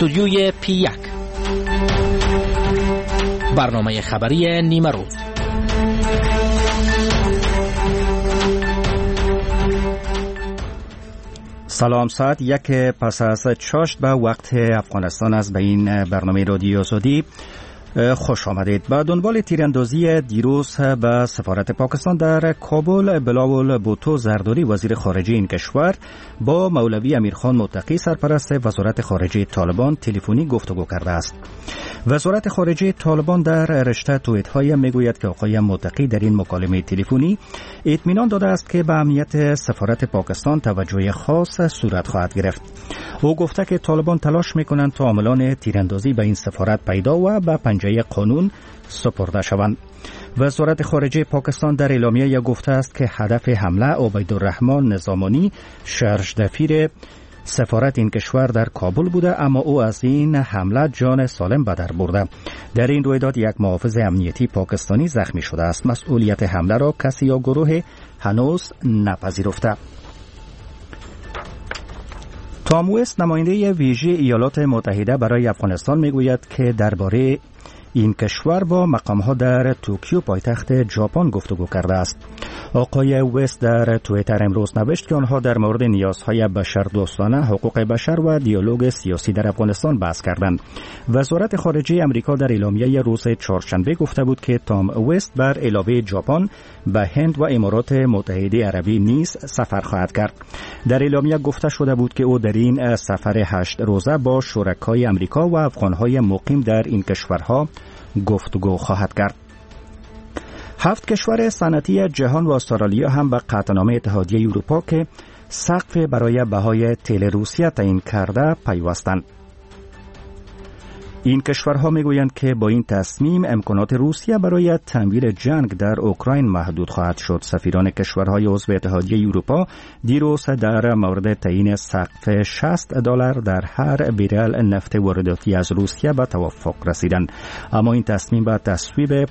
استودیوی P1 برنامه خبری نیمه روز. سلام، ساعت 1 پس از چاشت به وقت افغانستان است. به این برنامه رادیو آزادی خوش آمدید. با دنبال تیراندازی دیروز به سفارت پاکستان در کابل، بلاول بوتو زرداری وزیر خارجه این کشور با مولوی امیرخان متقی سرپرست وزارت خارجه طالبان تلفنی گفتگو کرده است. وزارت خارجه طالبان در رشته توییت‌های میگوید که آقای متقی در این مکالمه تلفنی اطمینان داده است که به امنیت سفارت پاکستان توجه خاص صورت خواهد گرفت. او گفته که طالبان تلاش می‌کنند تا عاملان تیراندازی به این سفارت پیدا و به پنجه قانون سپرده شوند. وزارت خارجه پاکستان در اعلامیه گفته است که هدف حمله عبیدالرحمن نظامانی شارژ دفیر سفارت این کشور در کابل بوده، اما او از این حمله جان سالم به در برده. در این رویداد یک محافظ امنیتی پاکستانی زخمی شده است. مسئولیت حمله را کسی یا گروه هنوز نپذیرفته. تام وست، نماینده ویژه ایالات متحده برای افغانستان، میگوید که درباره این کشور با مقام‌ها در توکیو پایتخت ژاپن گفتگو کرده است. آقای وست در توییتر امروز نوشت که آنها در مورد نیازهای بشردوستانه، حقوق بشر و دیالوگ سیاسی در افغانستان بحث کردند. وزارت خارجه امریکا در اعلامیه روز چهارشنبه گفته بود که تام وست بر علاوه ژاپن به هند و امارات متحده عربی نیز سفر خواهد کرد. در اعلامیه گفته شده بود که او در این سفر 8 روزه با شرکای امریکا و افغان‌های مقیم در این کشورها گفتگو خواهد کرد. 7 کشور صنعتی جهان و استرالیا هم به قطعنامه اتحادیه اروپا که سقف برای بهای تیل روسیه تعیین کرده پیوستند. این کشورها میگویند که با این تصمیم امکانات روسیه برای تمویل جنگ در اوکراین محدود خواهد شد. سفیران کشورهای عضو اتحادیه اروپا دیروز در مورد تعیین سقف $60 در هر بیرل نفت وارداتی از روسیه به توافق رسیدند. اما این تصمیم به تصویب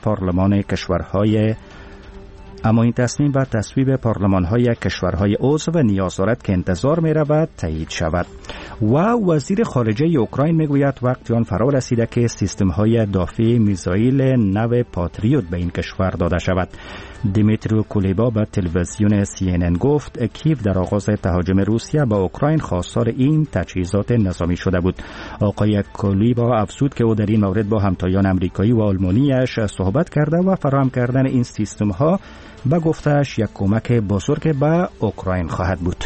پارلمان‌های کشورهای عضو نیاز دارد که انتظار می‌رود تایید شود. و وزیر خارجه اوکراین میگوید وقتی آن فرا رسیده که سیستم‌های دافع میزایل نو پاتریوت به این کشور داده شود. دیمیترو کولبا به تلویزیون CNN گفت کیو در آغاز تهاجم روسیه به اوکراین خواستار این تجهیزات نظامی شده بود. آقای کولبا افزود که او در این مورد با همتایان آمریکایی و آلمانیش صحبت کرده و فراهم کردن این سیستم‌ها به گفته‌اش یک کمک بزرگ به اوکراین خواهد بود.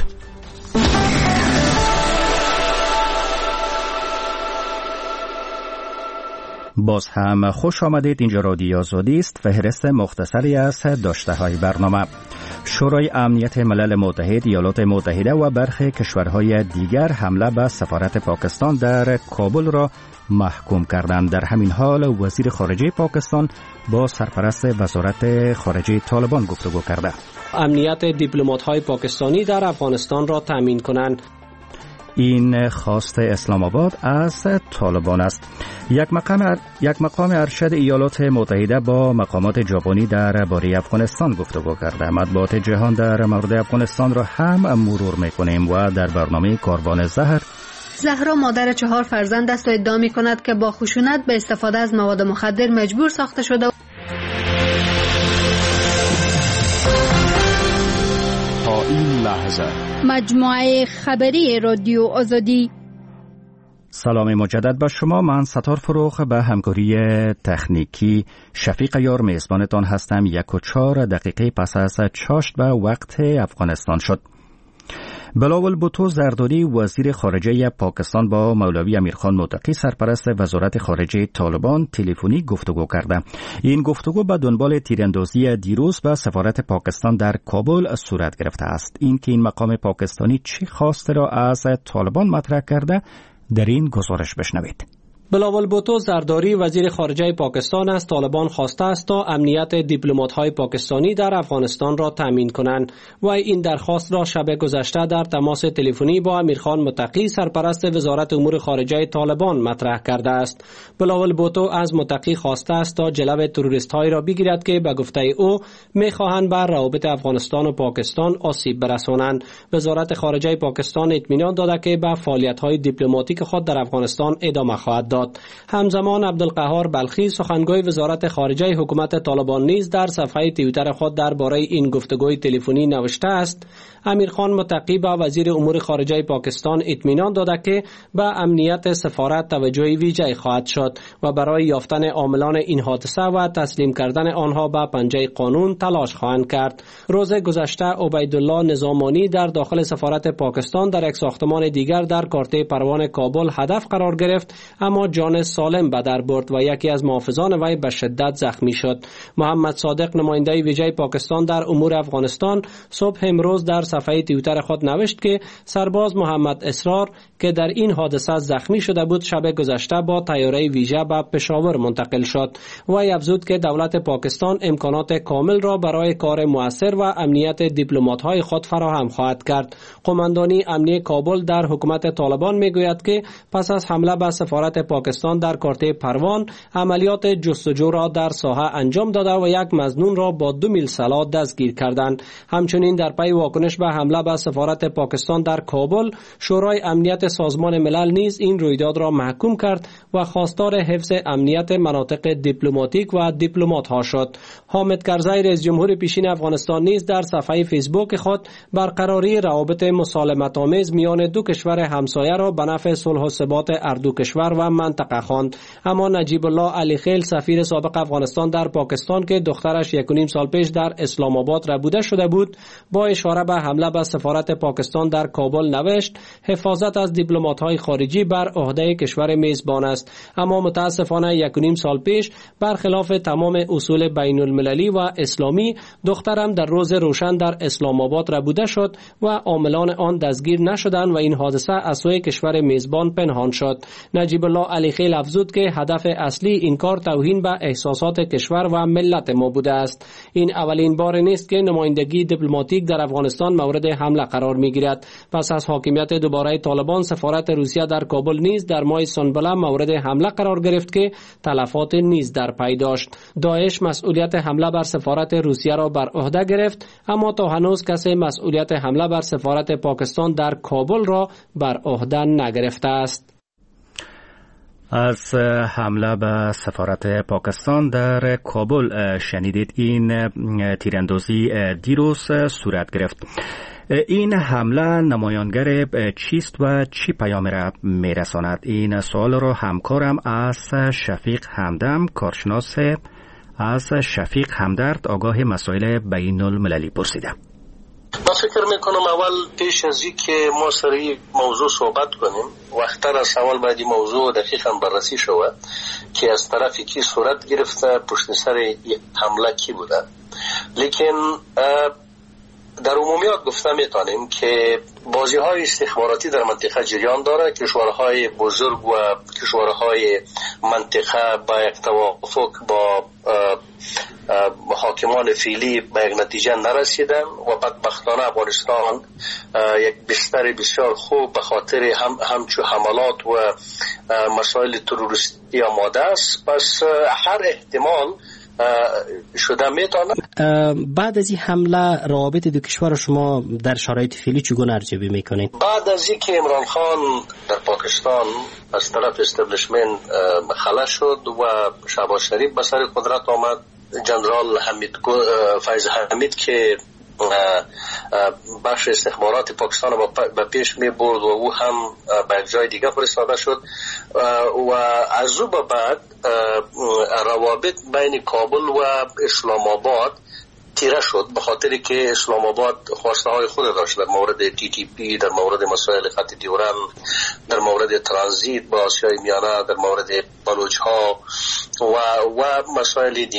باز هم خوش آمدید. اینجا رادیو آزادی است. فهرست مختصری از داشته‌های برنامه. شورای امنیت ملل متحد، ایالات متحده و برخی کشورهای دیگر حمله به سفارت پاکستان در کابل را محکوم کردند. در همین حال وزیر خارجه پاکستان با سرپرست وزارت خارجه طالبان گفتگو کرده. امنیت دیپلمات‌های پاکستانی در افغانستان را تامین کنند. این خواست اسلام آباد از طالبان است. یک مقام ارشد ایالات متحده با مقامات ژاپنی درباره افغانستان گفتگو کرده. مطبوعات جهان در مورد افغانستان را هم مرور می‌کنیم و در برنامه کاروان زهرا مادر 4 فرزند است و ادعا می‌کند که با خشونت به استفاده از مواد مخدر مجبور ساخته شده. تا این لحظه مجموعه خبری رادیو آزادی. سلام مجدد به شما. من ستار فروخ به همکاری تکنیکی شفیق یار میزبانتان هستم. 1:04 پس از چاشت به وقت افغانستان شد. بلاول بوتو زرداری وزیر خارجه پاکستان با مولوی امیرخان متقی سرپرست وزارت خارجه طالبان تلفنی گفتگو کرده. این گفتگو به دنبال تیراندازی دیروز به سفارت پاکستان در کابل صورت گرفته است. این مقام پاکستانی چه خواسته را از طالبان مطرح کرده در این گزارش بشنوید. بلاول بوتو زرداری وزیر خارجه پاکستان از طالبان خواسته است تا امنیت دیپلمات‌های پاکستانی در افغانستان را تامین کنند و این درخواست را شب گذشته در تماس تلفنی با امیرخان متقی سرپرست وزارت امور خارجه طالبان مطرح کرده است. بلاول بوتو از متقی خواسته است تا جلو تروریست‌هایی را بگیرد که به گفته او می‌خواهند بر روابط افغانستان و پاکستان آسیب برسانند. وزارت خارجه پاکستان اطمینان داده که به فعالیت‌های دیپلماتیک خود در افغانستان ادامه خواهد داد. همزمان عبدالقهار بلخی سخنگوی وزارت خارجه حکومت طالبان نیز در صفحه توییتر خود درباره این گفتگوی تلفنی نوشته است: امیرخان متقی به وزیر امور خارجه پاکستان اطمینان داده که به امنیت سفارت توجه ویژه‌ای خواهد شد و برای یافتن عاملان این حادثه و تسلیم کردن آنها به پنجه قانون تلاش خواهند کرد. روز گذشته عبیدالله نظامانی در داخل سفارت پاکستان در یک ساختمان دیگر در کارته پروان کابل هدف قرار گرفت، اما جان سالم به در برد و یکی از محافظان وی به شدت زخمی شد. محمد صادق نماینده ویژه پاکستان در امور افغانستان صبح امروز در صفحه توییتر خود نوشت که سرباز محمد اسرار که در این حادثه زخمی شده بود شب گذشته با طیاره ویژه به پشاور منتقل شد. وی افزود که دولت پاکستان امکانات کامل را برای کار مؤثر و امنیت دیپلمات‌های خود فراهم خواهد کرد. قماندانی امنیه کابل در حکومت طالبان میگوید که پس از حمله به سفارت پاکستان در کارته پروان عملیات جستجو را در ساحه انجام داده و یک مظنون را با 2 میل سلاح دستگیر کردند. همچنین در پی واکنش به حمله به سفارت پاکستان در کابل، شورای امنیت سازمان ملل نیز این رویداد را محکوم کرد و خواستار حفظ امنیت مناطق دیپلماتیک و دیپلمات ها شد. حامد کرزی رئیس جمهور پیشین افغانستان نیز در صفحه فیسبوک خود برقراری روابط مسالمت آمیز میان دو کشور همسایه را به نفع صلح و ثبات اردو کشور و منطقه خواند. اما نجیب الله علی خیل سفیر سابق افغانستان در پاکستان که دخترش 1.5 سال پیش در اسلام آباد ربوده شده بود، با اشاره به حمله به سفارت پاکستان در کابل نوشت: حفاظت از دیپلمات‌های خارجی بر عهده کشور میزبان است، اما متاسفانه 1.5 سال پیش برخلاف تمام اصول بین المللی و اسلامی دخترم در روز روشن در اسلام آباد ربوده شد و عاملان آن دستگیر نشدند و این حادثه از سوی کشور میزبان پنهان شد. نجیب الله علی خیل افزود که هدف اصلی این کار توهین به احساسات کشور و ملت ما بوده است. این اولین بار نیست که نمایندگی دیپلماتیک در افغانستان مورد حمله قرار میگیرد. پس از حاکمیت دوباره طالبان، سفارت روسیه در کابل نیز در ماه سنبله مورد حمله قرار گرفت که تلفات نیز در پی داشت. داعش مسئولیت حمله بر سفارت روسیه را بر عهده گرفت، اما تا هنوز کسی مسئولیت حمله بر سفارت پاکستان در کابل را بر عهده نگرفته است. از حمله به سفارت پاکستان در کابل شنیدید. این تیراندازی دیروز صورت گرفت. این حمله نمایانگر چیست و چی پیام را میرساند؟ این سوال را همکارم از شفیق همدم، کارشناس از شفیق همدرد آگاه مسائل بین المللی پرسیده. من فکر میکنم اول پیش از این که ما سر این موضوع صحبت کنیم وقتر از اول باید این موضوع دقیقا بررسی شود که از طرف کی صورت گرفته، پشت سر حمله کی بوده. لیکن در عمومیات گفته میتونیم که بازی‌های استخباراتی در منطقه جریان داره. کشورهای بزرگ و کشورهای منطقه با یک توافق با حاکمان فعلی به یک نتیجه نرسیدن و بدبختانه افغانستان یک بستر بسیار خوب به خاطر همچو حملات و مسائل تروریستی آماده است. پس هر احتمال شده میتونه. بعد از این حمله روابط دو کشور شما در شرایط فعلی چگونه ارزیابی میکنید؟ بعد از اینکه عمران خان در پاکستان از طرف استبلیشمنت خلاص شد و شهباز شریف به سر قدرت آمد، جنرال فیض حمید که بخش استخبارات پاکستان را به پیش می برد و او هم به یک جای دیگه فرستاده شد و از او به بعد روابط بین کابل و اسلام آباد تیره شد، به خاطری که اسلام آباد خواسته های خود داشت در مورد TTP، در مورد مسائل خط دیورند، در مورد ترانزیت با آسیای میانه، در مورد بلوچ ها و مسائل دیگر.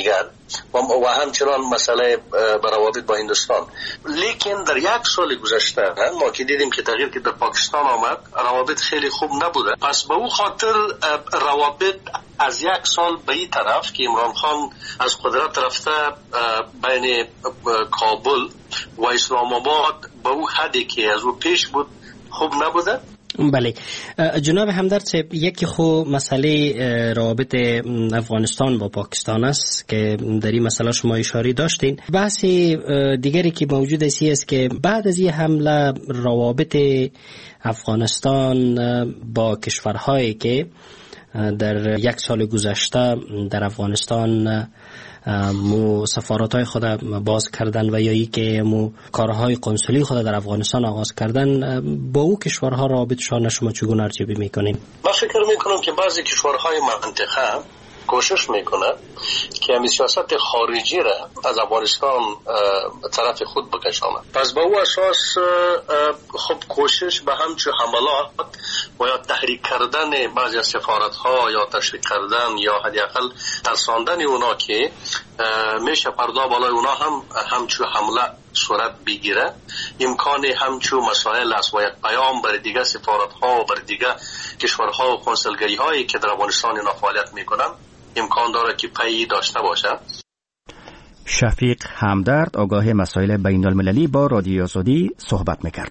و همچنان مسئله روابط با هندوستان. لیکن در یک سال گذشته ما که دیدیم که تغییر که در پاکستان آمد، روابط خیلی خوب نبوده. پس به او خاطر روابط از یک سال به این طرف که عمران خان از قدرت رفته بین کابل و اسلام آباد به او حدی که از او پیش بود خوب نبوده. بله جناب همدرد صاحب، یکی خو مسئله روابط افغانستان با پاکستان است که در این مسئله شما اشاره داشتین. بحث دیگری که موجود است که بعد از این حمله روابط افغانستان با کشورهایی که در یک سال گذشته در افغانستان مو سفارت‌های خود باز کردن و یا ای که مو کارهای قنصلی خود در افغانستان آغاز کردن، با او کشورها رابطشان شما چگونه ارزیابی میکنیم؟ من فکر میکنم که بعضی کشورهای منطقه کوشش میکنه که همین سیاست خارجی را از افغانستان طرف خود بکشانه. پس به او اساس خب کوشش به همچون حملات و یا تحریک کردن بعضی از سفارت‌ها یا تشویق کردن یا حداقل ترساندن اونا که میشه پردا بالای اونا هم همچون حمله صورت بگیره، امکان همچون مسائل است و یک پیام برای دیگه سفارت‌ها و برای دیگه کشورها و کنسولگری‌هایی که در افغانستان اینا فعالیت میکنن امکان داره که پی داشته باشه. شفیق همدرد آگاه مسائل بین المللی با رادیو آزادی صحبت میکرد.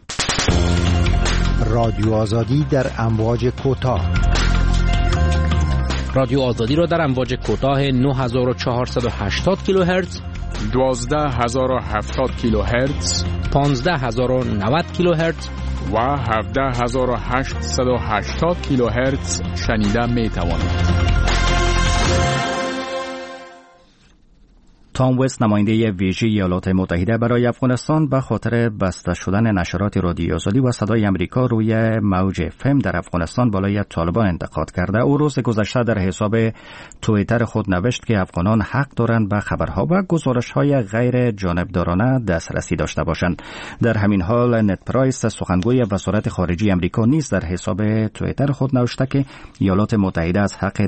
رادیو آزادی در امواج کوتاه. رادیو آزادی را در امواج کوتاه 9480 کیلوهرتز، 12070 کیلوهرتز، 15090 کیلوهرتز و 17880 کیلوهرتز شنیده می توانید. تام وست، نماینده ویژه ایالات متحده برای افغانستان، به خاطر بسته شدن نشرات رادیو آزادی و صدای امریکا روی موج FM در افغانستان بالای طالبان انتقاد کرده. او روز گذشته در حساب توییتر خود نوشت که افغانان حق دارند به خبرها و گزارش‌های غیر جانبدارانه دسترسی داشته باشند. در همین حال نت پرایس، سخنگوی وزارت خارجه امریکا، نیز در حساب توییتر خود نوشته که ایالات متحده از حق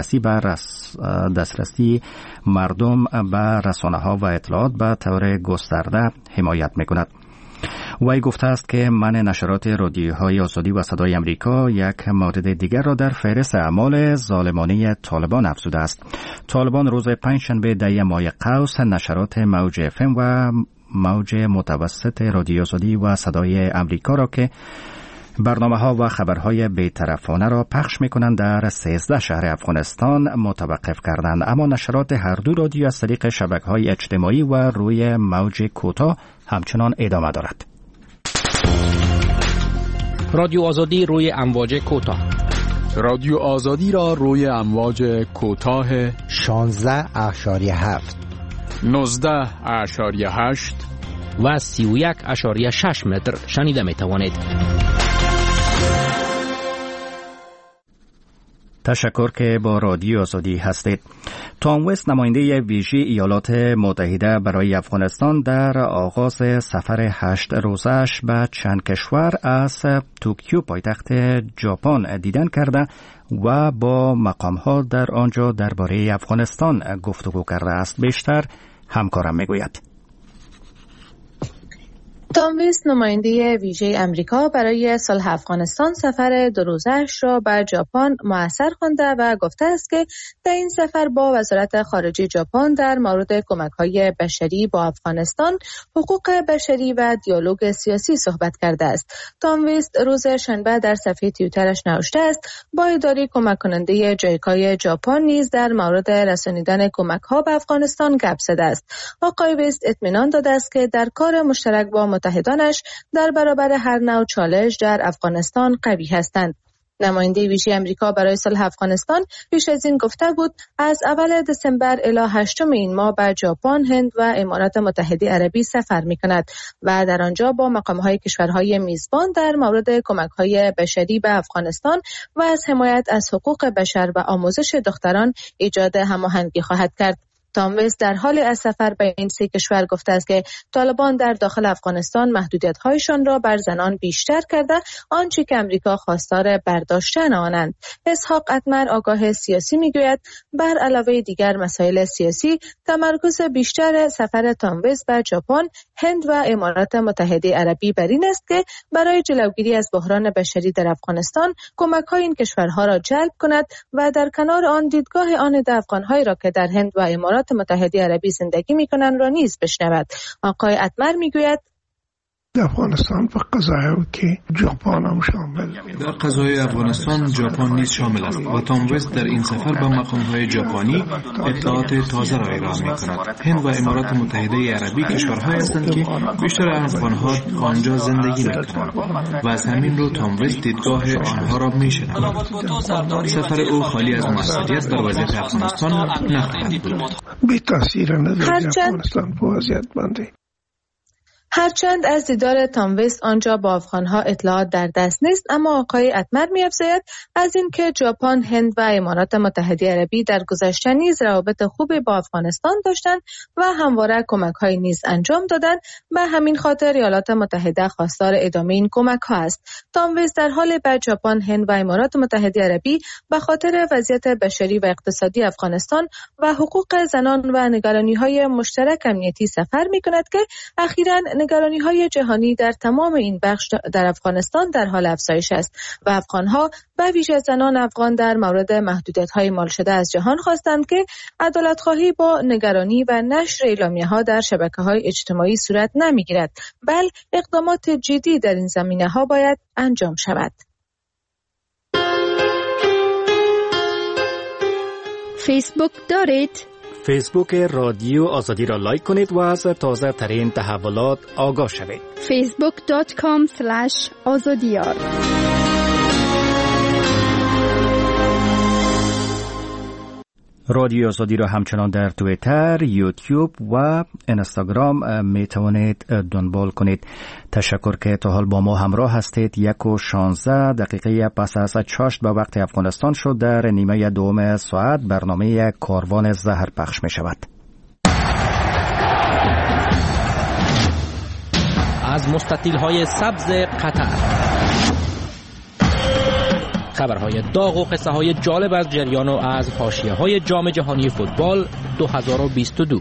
دسترسی مردم به رسانه‌ها و اطلاعات به طور گسترده حمایت می‌کند. وی گفته است که منع نشرات رادیوهای آزادی و صدای امریکا یک مورد دیگر را در فهرست اعمال ظالمانه طالبان افزوده است. طالبان روز پنجشنبه 10 ماه قوس نشرات موج FM و موج متوسط رادیو آزادی و صدای امریکا را که برنامه‌ها و خبرهای بی‌طرفانه را پخش می‌کنند در 13 شهر افغانستان متوقف کردند، اما نشرات هر دو رادیو از طریق شبکه‌های اجتماعی و روی موج کوتاه همچنان ادامه دارد. رادیو آزادی روی امواج کوتاه. رادیو آزادی را روی امواج کوتاه 16.7 19.8 و 31.6 متر شنیده می توانید. تشکر که با رادیو آزادی هستید. تام وست، نماینده ویژه ایالات متحده برای افغانستان، در آغاز سفر 8 روزش به چند کشور از توکیو پایتخت ژاپن دیدن کرده و با مقام‌ها در آنجا درباره افغانستان گفتگو کرده است. بیشتر همکارم میگوید. تام وست، نماینده ویژه امریکا برای صلح افغانستان، سفر 2 روزه‌اش را به ژاپن مؤثر خوانده و گفته است که در این سفر با وزارت خارجه ژاپن در مورد کمک‌های بشری با افغانستان، حقوق بشری و دیالوگ سیاسی صحبت کرده است. تام وست روز شنبه در صفحه توییترش نوشته است با اداره کمک کننده جایکای ژاپن نیز در مورد رسانیدن کمک‌ها به افغانستان گپ زده است. آقای وست اطمینان داده است که در کار مشترک با متحدانش در برابر هر نوع چالش در افغانستان قوی هستند. نماینده ویژه امریکا برای صلح افغانستان پیش از این گفته بود از اول دسامبر الی 8 این ماه به ژاپن، هند و امارات متحده عربی سفر می‌کند و در آنجا با مقام‌های کشورهای میزبان در مورد کمک‌های بشری به افغانستان و از حمایت از حقوق بشر و آموزش دختران ایجاد هماهنگی خواهد کرد. تام وست در حال از سفر به این سه کشور گفته است که طالبان در داخل افغانستان محدودیت‌هایشان را بر زنان بیشتر کرده، آنچه که امریکا خواستار برداشتن آنند. اسحاق اتمر آگاه سیاسی میگوید بر علاوه دیگر مسائل سیاسی، تمرکز بیشتر سفر تام وست به ژاپن، هند و امارات متحده عربی بر این است که برای جلوگیری از بحران بشری در افغانستان کمک‌های این کشورها را جلب کند و در کنار آن دیدگاه آن افغان‌هایی را که در هند و امارات متحده عربی زندگی می‌کنند را نیز بشنود. آقای اتمر میگوید افغانستان و قضایایی که ژاپن هم شامل، در قضای افغانستان ژاپن نیز شامل است و تام وست در این سفر به مقام‌های ژاپنی اطلاعات تازه را ارائه می‌کند. هند و امارات متحده عربی کشورهایی هستند که بیشتر افغان‌ها آنجا زندگی می‌کنند و از همین رو تام وست دیدگاه آنها را می‌شنود. سفر او خالی از موثریت در وضعیت افغانستان نخواهد بود. بی تاثیر ندارد افغانستان به وضعیت بنده. هرچند از دیدار تام وست آنجا با افغانها اطلاعات در دست نیست، اما آقای اتمر می‌افزاید از این که ژاپن، هند و امارات متحده عربی در گذشته نیز روابط خوبی با افغانستان داشتند و همواره کمک‌های نیز انجام دادند، به همین خاطر ایالات متحده خواستار ادامه این کمک‌ها است. تام وست در حال به ژاپن، هند و امارات متحده عربی به خاطر وضعیت بشری و اقتصادی افغانستان و حقوق زنان و نگرانی‌های مشترک امنیتی سفر می‌کند که اخیراً نگرانی‌های جهانی در تمام این بخش در افغانستان در حال افزایش است و افغان‌ها به ویژه زنان افغان در مورد محدودیت‌های اعمال شده از جهان خواستند که عدالت‌خواهی با نگرانی و نشر اعلامیه‌ها در شبکه‌های اجتماعی صورت نمی‌گیرد، بل اقدامات جدی در این زمینه‌ها باید انجام شود. فیسبوک دارید؟ فیسبوک رادیو آزادی را لایک کنید و از تازه ترین تحولات آگاه شوید. facebook.com/azadiyar. رادیو آزادی را همچنان در توییتر، یوتیوب و اینستاگرام می توانید دنبال کنید. تشکر که تا حال با ما همراه هستید. 1:16 پس از چاشت به وقت افغانستان شد. در نیمه دوم ساعت برنامه کاروان زهر پخش می شود. از مستطیل‌های سبز قطر، خبرهای داغ و قصه‌های جالب از جریان و از حاشیه‌های جام جهانی فوتبال 2022.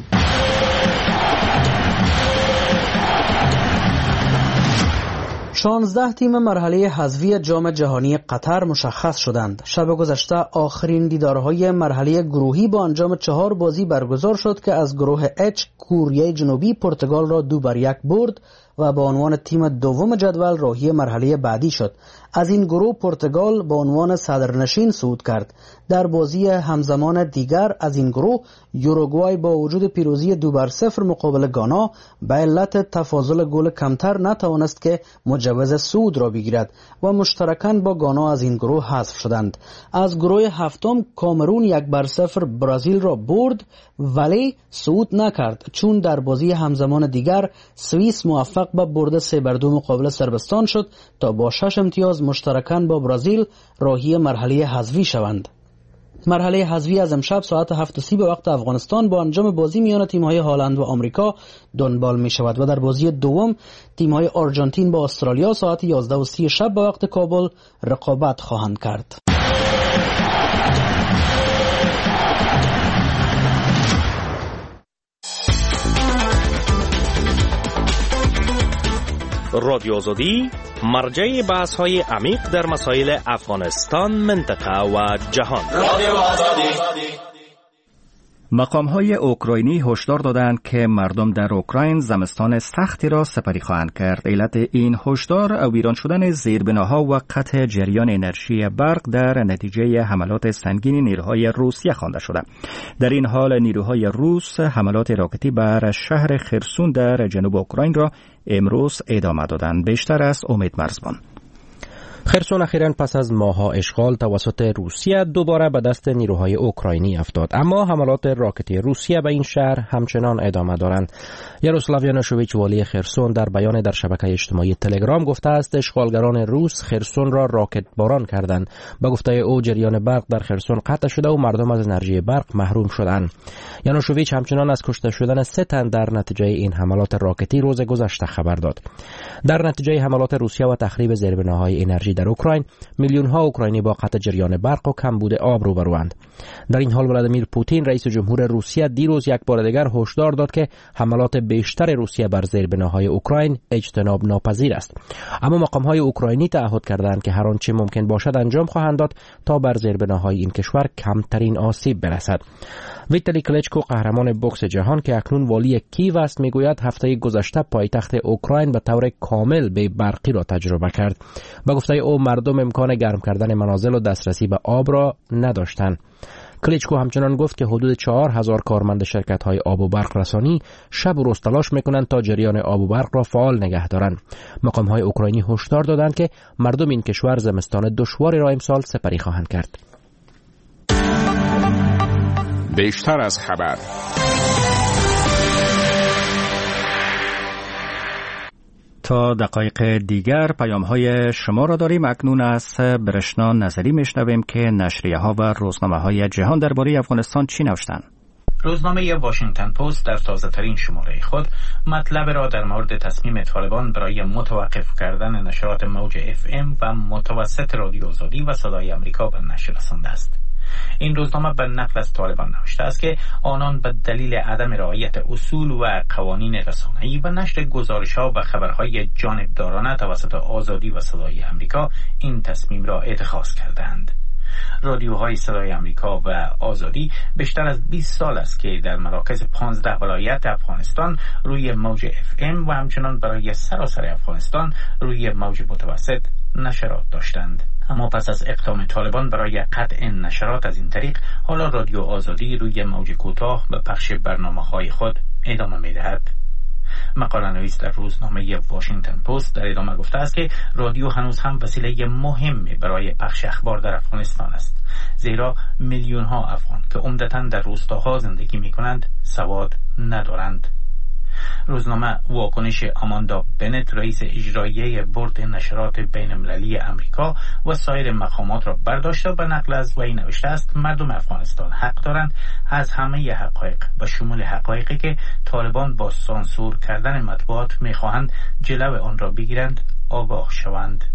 شانزده تیم مرحله حذفی جام جهانی قطر مشخص شدند. شب گذشته آخرین دیدارهای مرحله گروهی با انجام 4 بازی برگزار شد که از گروه H کره جنوبی پرتغال را 2-1 برد و به عنوان تیم دوم جدول راهی مرحله بعدی شد. از این گروه پرتغال به عنوان صدرنشین صعود کرد. در بازی همزمان دیگر از این گروه یوروگوای با وجود پیروزی 2-0 مقابل گانا به علت تفاضل گل کمتر نتوانست که مجوز صعود را بگیرد و مشترکاً با گانا از این گروه حذف شدند. از گروه هفتم کامرون 1-0 برزیل را برد ولی صعود نکرد، چون در بازی همزمان دیگر سوئیس موفق به برد 3-2 مقابل صربستان شد تا با 6 امتیاز مشترکاً با برزیل راهی مرحله حذفی شوند. مرحله حذفی از امشب ساعت 7:30 به وقت افغانستان با انجام بازی میان تیم‌های هلند و آمریکا دنبال می شود و در بازی دوم تیم‌های آرژانتین با استرالیا ساعت 11:30 شب به وقت کابل رقابت خواهند کرد. رادیو آزادی مرجع بحث‌های عمیق در مسائل افغانستان، منطقه و جهان. رادیو آزادی. مقام‌های اوکراینی هشدار دادند که مردم در اوکراین زمستان سختی را سپری خواهند کرد. علت این هشدار ویران شدن زیربناها و قطع جریان انرژی برق در نتیجه حملات سنگین نیروهای روسیه خوانده شده. در این حال نیروهای روس حملات راکتی بر شهر خرسون در جنوب اوکراین را امروز ادامه دادند. بیشتر از امید مرزبان. خرسون اخیراً پس از ماه‌ها اشغال توسط روسیه دوباره به دست نیروهای اوکراینی افتاد، اما حملات راکتی روسیه به این شهر همچنان ادامه دارند. یاروسلاو یانوشویچ والی خرسون در بیان در شبکه اجتماعی تلگرام گفته است اشغالگران روس خرسون را راکت باران کردند. به گفته او جریان برق در خرسون قطع شده و مردم از انرژی برق محروم شدند. یانوشویچ همچنان از کشته شدن 3 تن در نتیجه این حملات راکتی روز گذشته خبر داد. در نتیجه حملات روسیه و تخریب زیربناهای انرژی در اوکراین، میلیون ها اوکراینی با قطع جریان برق و کمبود آب روبروند. در این حال ولادیمیر پوتین رئیس جمهور روسیه دیروز یک بار دیگر هشدار داد که حملات بیشتر روسیه بر زیربناهای اوکراین اجتناب ناپذیر است. اما مقام‌های اوکراینی تعهد کردند که هر آنچه ممکن باشد انجام خواهند داد تا بر زیربناهای این کشور کمترین آسیب برسد. ویتالی کلچکو قهرمان بوکس جهان که اکنون والی کیو است میگوید هفته گذشته پایتخت اوکراین به طور کامل به برقی را تجربه کرد. به گفته او مردم امکان گرم کردن منازل و دسترسی به آب را نداشتند. کلیچکو همچنان گفت که حدود 4000 کارمند شرکت‌های آب و برق رسانی شب و روز تلاش می‌کنند تا جریان آب و برق را فعال نگه دارند. مقام‌های اوکراینی هشدار دادند که مردم این کشور زمستان دشواری را امسال سپری خواهند کرد. بیشتر از خبر. تا دقایق دیگر پیام‌های شما را داریم. اکنون از برشنا نظری میشنویم که نشریه‌ها و روزنامه‌های جهان درباره افغانستان چی نوشتند. روزنامه واشنگتن پست در تازه‌ترین شماره خود مطلب را در مورد تصمیم طالبان برای متوقف کردن نشرات موج FM و متوسط رادیو آزادی و صدای آمریکا به نشر رسانده است. این روزنامه به نقل از طالبان نوشته است که آنان به دلیل عدم رعایت اصول و قوانین رسانه‌ای و نشر گزارش‌ها و خبرهای جانبدارانه توسط آزادی و صدای آمریکا این تصمیم را اتخاذ کردند. رادیوهای صدای آمریکا و آزادی بیشتر از 20 سال است که در مراکز 15 ولایت افغانستان روی موج FM و همچنان برای سراسر افغانستان روی موج متوسط نشرات داشتند. اما پس از اقدام طالبان برای قطع نشرات از این طریق، حالا رادیو آزادی روی موج کوتاه به پخش برنامه‌های خود ادامه می‌دهد. مقاله نویس در روزنامه واشنگتن پست در ادامه گفته است که رادیو هنوز هم وسیله مهمی برای پخش اخبار در افغانستان است، زیرا میلیون ها افغان که عمدتاً در روستاها زندگی می‌کنند سواد ندارند. روزنامه واکنش آماندا بنت رئیس اجرایی بورد نشرات بین‌المللی آمریکا و سایر مقامات را برداشت و به نقل از وی نوشته است مردم افغانستان حق دارند از همه حقایق و شمول حقایقی که طالبان با سانسور کردن مطبوعات می‌خواهند جلو آن را بگیرند آگاه شوند.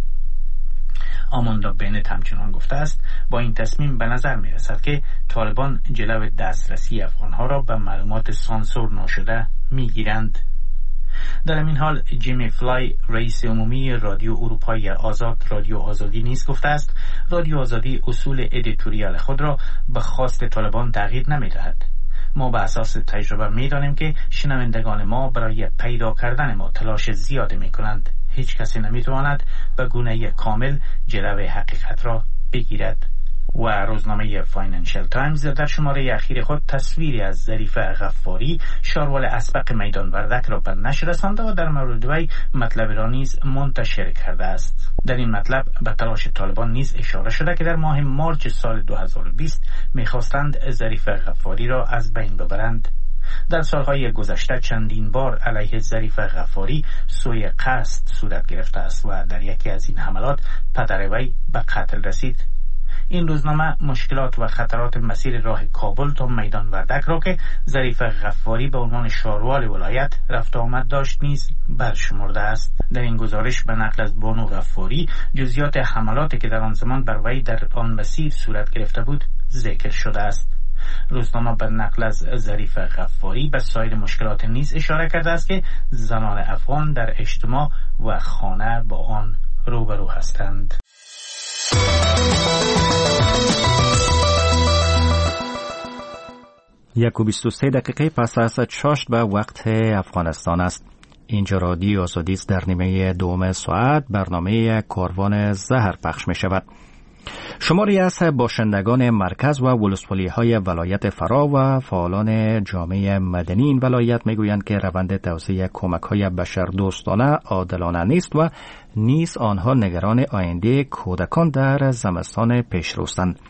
آماندا بنت همچنان گفته است با این تصمیم به نظر می رسد که طالبان جلو دسترسی افغانها را به معلومات سانسور ناشده می گیرند. در این حال جیمی فلای رئیس عمومی رادیو اروپای آزاد رادیو آزادی نیز گفته است رادیو آزادی اصول ادیتوریال خود را به خواست طالبان تغییر نمی دهد. ما به اساس تجربه می دانیم که شنوندگان ما برای پیدا کردن ما تلاش زیادی می کنند. هیچ کسی نمیتواند به گونه کامل جلوه حقیقت را بگیرد. و روزنامه فاینانشل تایمز در شماره اخیر خود تصویری از ظریف غفاری شاروال اسبق میدان وردک را به نشر رسانده و در مورد وی مطلب را نیز منتشر کرده است. در این مطلب به تلاش طالبان نیز اشاره شده که در ماه مارچ سال 2020 میخواستند ظریف غفاری را از بین ببرند. در سالهای گذشته چندین بار علیه ظریف غفاری سوء قصد صورت گرفته است و در یکی از این حملات پدر وی به قتل رسید. این روزنامه مشکلات و خطرات مسیر راه کابل تا میدان وردک را که ظریف غفاری به عنوان شاروال ولایت رفت آمد داشت نیز برشمرده است. در این گزارش به نقل از بانو غفاری جزئیات حملاتی که در آن زمان بر وی در آن مسیر صورت گرفته بود ذکر شده است. روزنامه به نقل از ظریف غفاری به سایر مشکلات نیز اشاره کرده است که زنان افغان در اجتماع و خانه با آن روبرو هستند. 1:23 پس از چاشت به وقت افغانستان است. اینجا رادیو آزادی در نیمه دوم ساعت برنامه کاروان زهر پخش می شود. شماری از باشندگان مرکز و ولسوالی‌های ولایت فرا و فعالان جامعه مدنی این ولایت میگویند که روند توزیع کمک‌های بشردوستانه عادلانه نیست و نیز آنها نگران آینده کودکان در زمستان پیشروستند.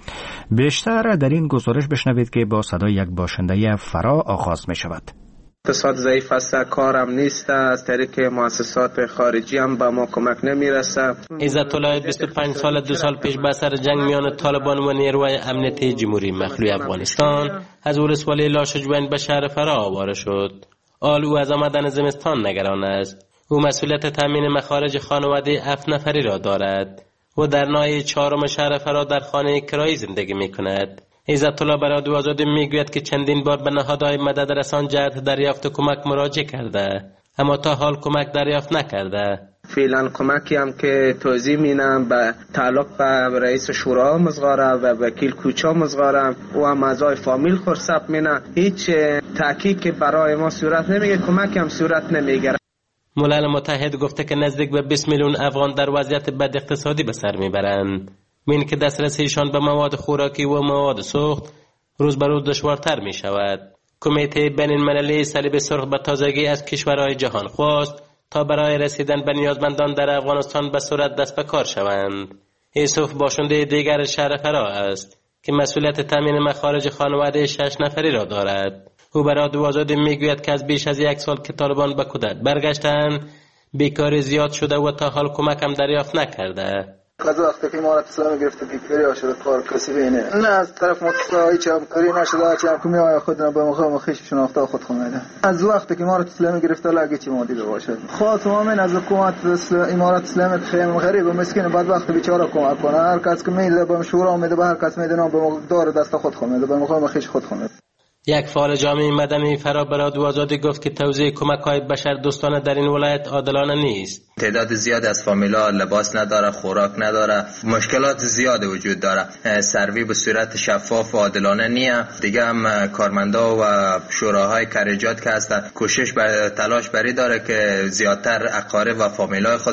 بیشتر در این گزارش بشنوید که با صدای یک باشنده فرا آغاز می شود. اقتصاد ضعیف است، کارم نیست، از طریق مؤسسات خارجی هم به ما کمک نمیرسه. عزت الله 25 سال 2 سال پیش به سر جنگ میان طالبان و نیروهای امنیتی جمهوری مخلوع افغانستان از ولسوالی لاشجوین به شهر فرا آواره شد. آل او از آمدن زمستان نگران است. او مسئولیت تامین مخارج خانواده 7 نفری را دارد و در ناحیه 4 شهر فرا در خانه کرایی زندگی میکند. عزت الله به رادیو آزادی میگوید که چندین بار به نهادهای مدد رسان جهت دریافت کمک مراجعه کرده اما تا حال کمک دریافت نکرده. فعلا کمکی هم که توضیح مینم به تعلق به رئیس شورا مزغاره و وکیل کوچا مزغاره و هم اعضای فامیل خرسب مینه، هیچ تحقیقی برای ما صورت نمیگه، کمکی هم صورت نمیگیره. ملل متحد گفته که نزدیک به 20 میلیون افغان در وضعیت بد اقتصادی به سر میبرند. این که دسترسیشان به مواد خوراکی و مواد سوخت روز به روز دشوارتر می شود. کمیته بین المللی صلیب سرخ به تازگی از کشورهای جهان خواست تا برای رسیدن به نیازمندان در افغانستان به صورت دست به کار شوند. یوسف باشنده دیگر شهر فرا است که مسئولیت تامین مخارج خانواده 6 نفری را دارد. او به رادیو آزادی میگوید که از بیش از 1 سال که طالبان به کودک برگشتند بیکاری زیاد شده و تا حال کمک هم دریافت نکرده. از وقتی که امارات اسلامی گرفته بیکاری شده کار کسی بینه نه از طرف متصاوی هیچ هم کاری نشده، چه هم کمی های خود را به مقام خیش شناخته خود خونده. از وقتی که امارات اسلامی گرفته لگه چی ما دیده باشه خواهد من از حکومت امارات اسلامی خیلی غریب و مسکین بدبخت بیچاره کمک کنه. هر کس که میده به شورا میده، به هر کس میده نام به دار دست خود خونده، به مقام خیش خود خونده. یک فعال جامعه مدنی فرا به رادیو آزادی گفت که توزیع کمک‌های بشردوستانه در این ولایت عادلانه نیست. تعداد زیاد از فامیلا لباس نداره، خوراک نداره، مشکلات زیاد وجود داره. سروی به صورت شفاف و عادلانه نیه. دیگه هم کارمندا و شوراهای کاریجات که هستن کوشش بر تلاش بری داره که زیادتر اقارب و فامیلای خود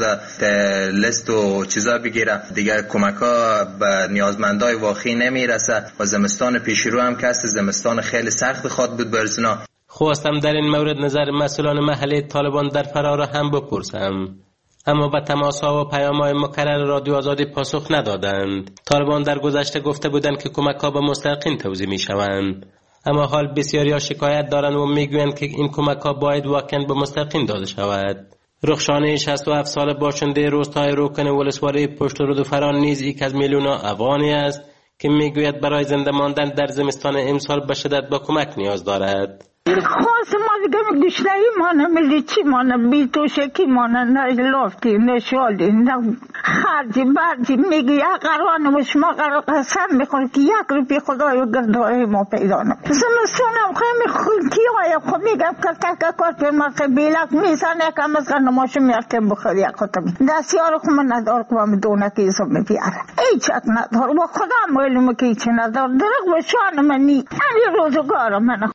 لیست و چیزا بگیره. دیگه کمک‌ها به نیازمندای واقعی نمیرسه و زمستان پیشرو هم که است، زمستان خیلی سخت خود بود برزنا. خواستم در این مورد نظر مسئولان محلی طالبان در فرا را هم بپرسم اما به تماس‌ها و پیام‌های مکرر رادیو آزادی پاسخ ندادند. طالبان در گذشته گفته بودند که کمک‌ها به مستحقین توزیع می‌شوند اما حال بسیاری‌ها شکایت دارند و می‌گویند که این کمک‌ها باید واقعاً به مستحقین داده شود. رخشانه 67 ساله باشنده روستای روکن ولسوالی پشت رود فرا نیز یک از میلیون افغانی است که میگوید برای زنده ماندن در زمستان امسال به شدت به کمک نیاز دارد. خواست ما دیگه گشنهی مانه ملیچی مانه بی توشکی مانه نه لافتی نه شالی نه خرجی برجی میگی قرانه و شما قسم میخوری که 1 روپیه خدای و گردهای ما پیدا نه. زمستانم خیلی خونکی های خود میگم که کار پیما قبیلک میسن یکم از قنماشو میارتیم بخوری یک خودم دستیار خود من ندار کنم دونه که ایسا میبیاره ایچک ندار و خدا معلومه که ایچه ندار درق و شان منی این روزگار من.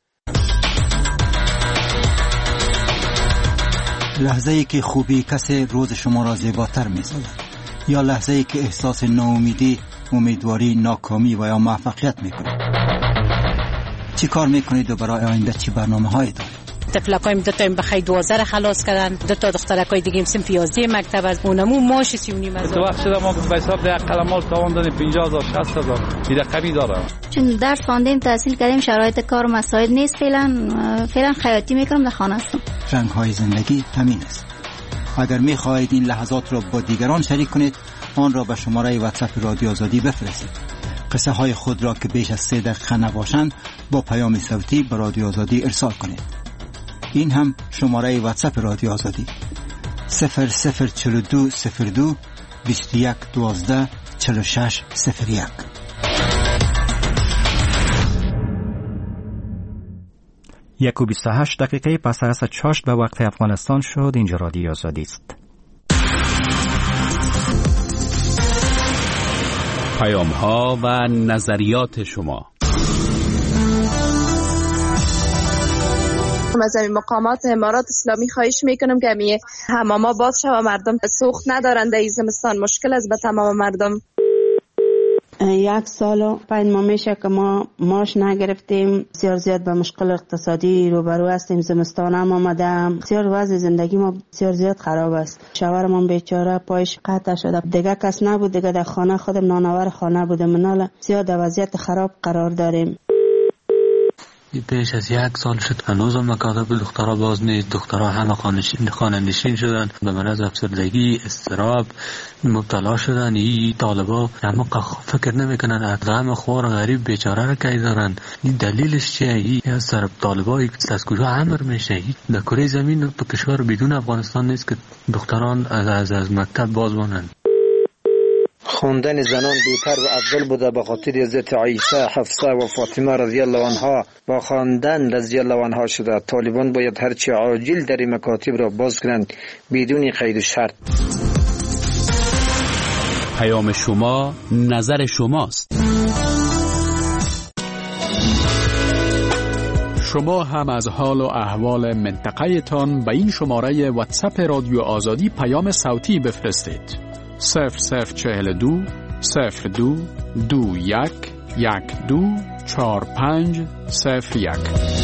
لحظه ای که خوبی کسی روز شما را زیباتر می سازد یا لحظه ای که احساس ناامیدی، امیدواری، ناکامی و یا موفقیت می کنید. چی کار می کنید و برای آینده چی برنامه هایی دارید؟ طفلکایم 2 تا بخیر 12 خلاص کردن، 2 تا دخترکای دیگه صنف 11 مکتب از اونمو ماش 39 از تو وقت شده ما به حساب یک قلمال تاوان دادیم 50000 60000 این رقمی داره. چون درس خواندیم تحصیل کردیم شرایط کار و مساعد نیست، فعلا خیاطی میکنم در خانه هستم. رنگ های زندگی همین است. اگر می خواهید این لحظات را با دیگران شریک کنید آن را به شماره واتساپ رادیو آزادی بفرستید. قصه های خود را که بیش از 3 دقیقه نباشند با پیام صوتی به رادیو آزادی ارسال کنید. این هم شماره واتساپ رادیو آزادی 0042 02 21 12 46 01. یک و 28 دقیقه پس از چاشت به وقت افغانستان شد. اینجا رادیو آزادی است. پیام ها و نظریات شما. از این مقامات امارات اسلامی خواهش میکنم که همیه حماما باز شد و مردم سوخت ندارند. این زمستان مشکل است به تمام مردم. 1 سال و 5 ماه میشه که ما ماش نگرفتیم. بسیار زیاد به مشکل اقتصادی روبرو هستیم. زمستان هم آمده، بسیار وضع زندگی ما بسیار زیاد خراب است. شوهرم بیچاره پایش قطع شده، دیگه کس نبود، دیگه در خانه خودم نانآور خانه بودم. منال زیاد وضعیت خراب قرار داریم. پیش از 1 سال شد هنوزم مکاتب دخترها باز نیست. دخترها همه خانه نشین شدن، به مرض افسردگی اضطراب مبتلا شدن. این طالبا همه فکر نمیکنن از غم خوار غریب بیچاره را کی دارن. این دلیلش چیه؟ این از طرف طالبای از کجا امر میشه؟ در کره زمین تو کشور بدون افغانستان نیست که دختران از مکتب باز مانند. خواندن زنان بهتر و افضل بوده به خاطر حضرت عایشه، حفصه و فاطمه رضی الله عنها با خواندن رضی الله عنها شده. طالبان باید هرچی عاجل در مکاتب را باز کنند بدون قید و شرط. پیام شما نظر شماست. شما هم از حال و احوال منطقه تان به این شماره واتساپ رادیو آزادی پیام صوتی بفرستید. 0042 02 21 12 45 01.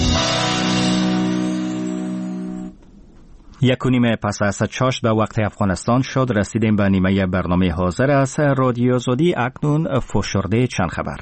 1:30 پس از چاشت به وقت افغانستان شد. رسیدیم به نیمه برنامه حاضر از رادیو آزادی. اکنون فشرده چند خبر.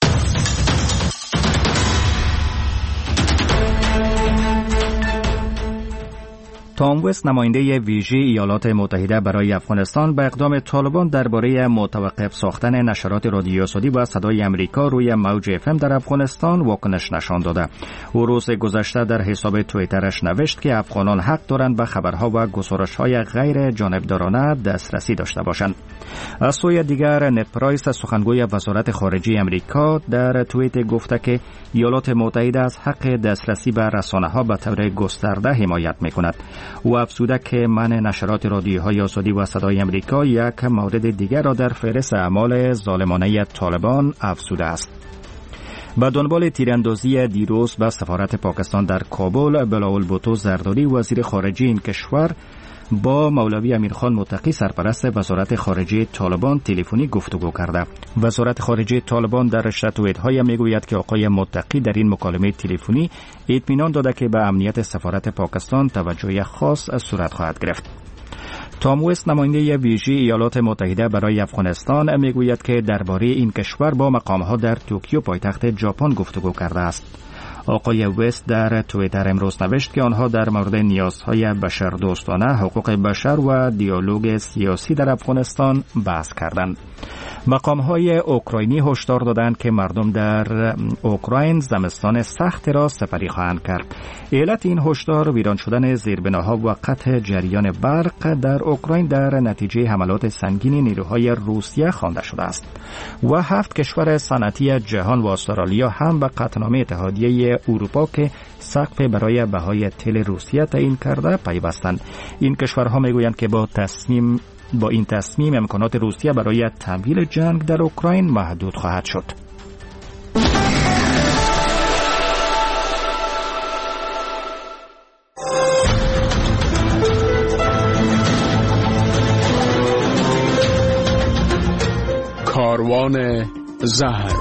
تام وست، نماینده ویژه ایالات متحده برای افغانستان، به اقدام طالبان درباره متوقف ساختن نشرات رادیو آزادی و صدای امریکا روی موج FM در افغانستان واکنش نشان داده. او روز گذشته در حساب توییترش نوشت که افغانان حق دارند به خبرها و گزارش‌های غیر جانبدارانه دسترسی داشته باشند. از سوی دیگر، نت پرایس، سخنگوی وزارت خارجه امریکا، در توییت گفته که ایالات متحده از حق دسترسی به رسانه‌ها به طور گسترده حمایت می‌کند. او افزوده که منع نشرات رادیوهای آزادی و صدای امریکا یک مورد دیگر را در فهرست اعمال ظالمانه طالبان افزوده است. به دنبال تیراندازی دیروز به سفارت پاکستان در کابل، بلاول زرداری، وزیر خارجه این کشور، با مولوی امیرخان متقی، سرپرست وزارت خارجه طالبان، تلفنی گفتگو کرده. وزارت خارجه طالبان در رشته توییت‌های میگوید که آقای متقی در این مکالمه تلفنی اطمینان داده که به امنیت سفارت پاکستان توجه خاص صورت خواهد گرفت. تام وست، نماینده ویژه ایالات متحده برای افغانستان، میگوید که درباره این کشور با مقام‌ها در توکیو، پایتخت ژاپن، گفتگو کرده است. آقای وست در توییتر امروز نوشت که آنها در مورد نیازهای بشردوستانه، حقوق بشر و دیالوگ سیاسی در افغانستان بحث کردند. مقام‌های اوکراینی هشدار دادند که مردم در اوکراین زمستان سخت را سپری خواهند کرد. علت این هشدار ویران شدن زیربناها و قطع جریان برق در اوکراین در نتیجه حملات سنگین نیروهای روسیه خوانده شده است. و 7 کشور صنعتی جهان و استرالیا هم به قطعنامه اتحادیه اروپا که سقف برای بهای تل روسیه تعیین کرده پیوستند. این کشورها میگویند که با این تصمیم امکانات روسیه برای تمویل جنگ در اوکراین محدود خواهد شد. کاروان زهر.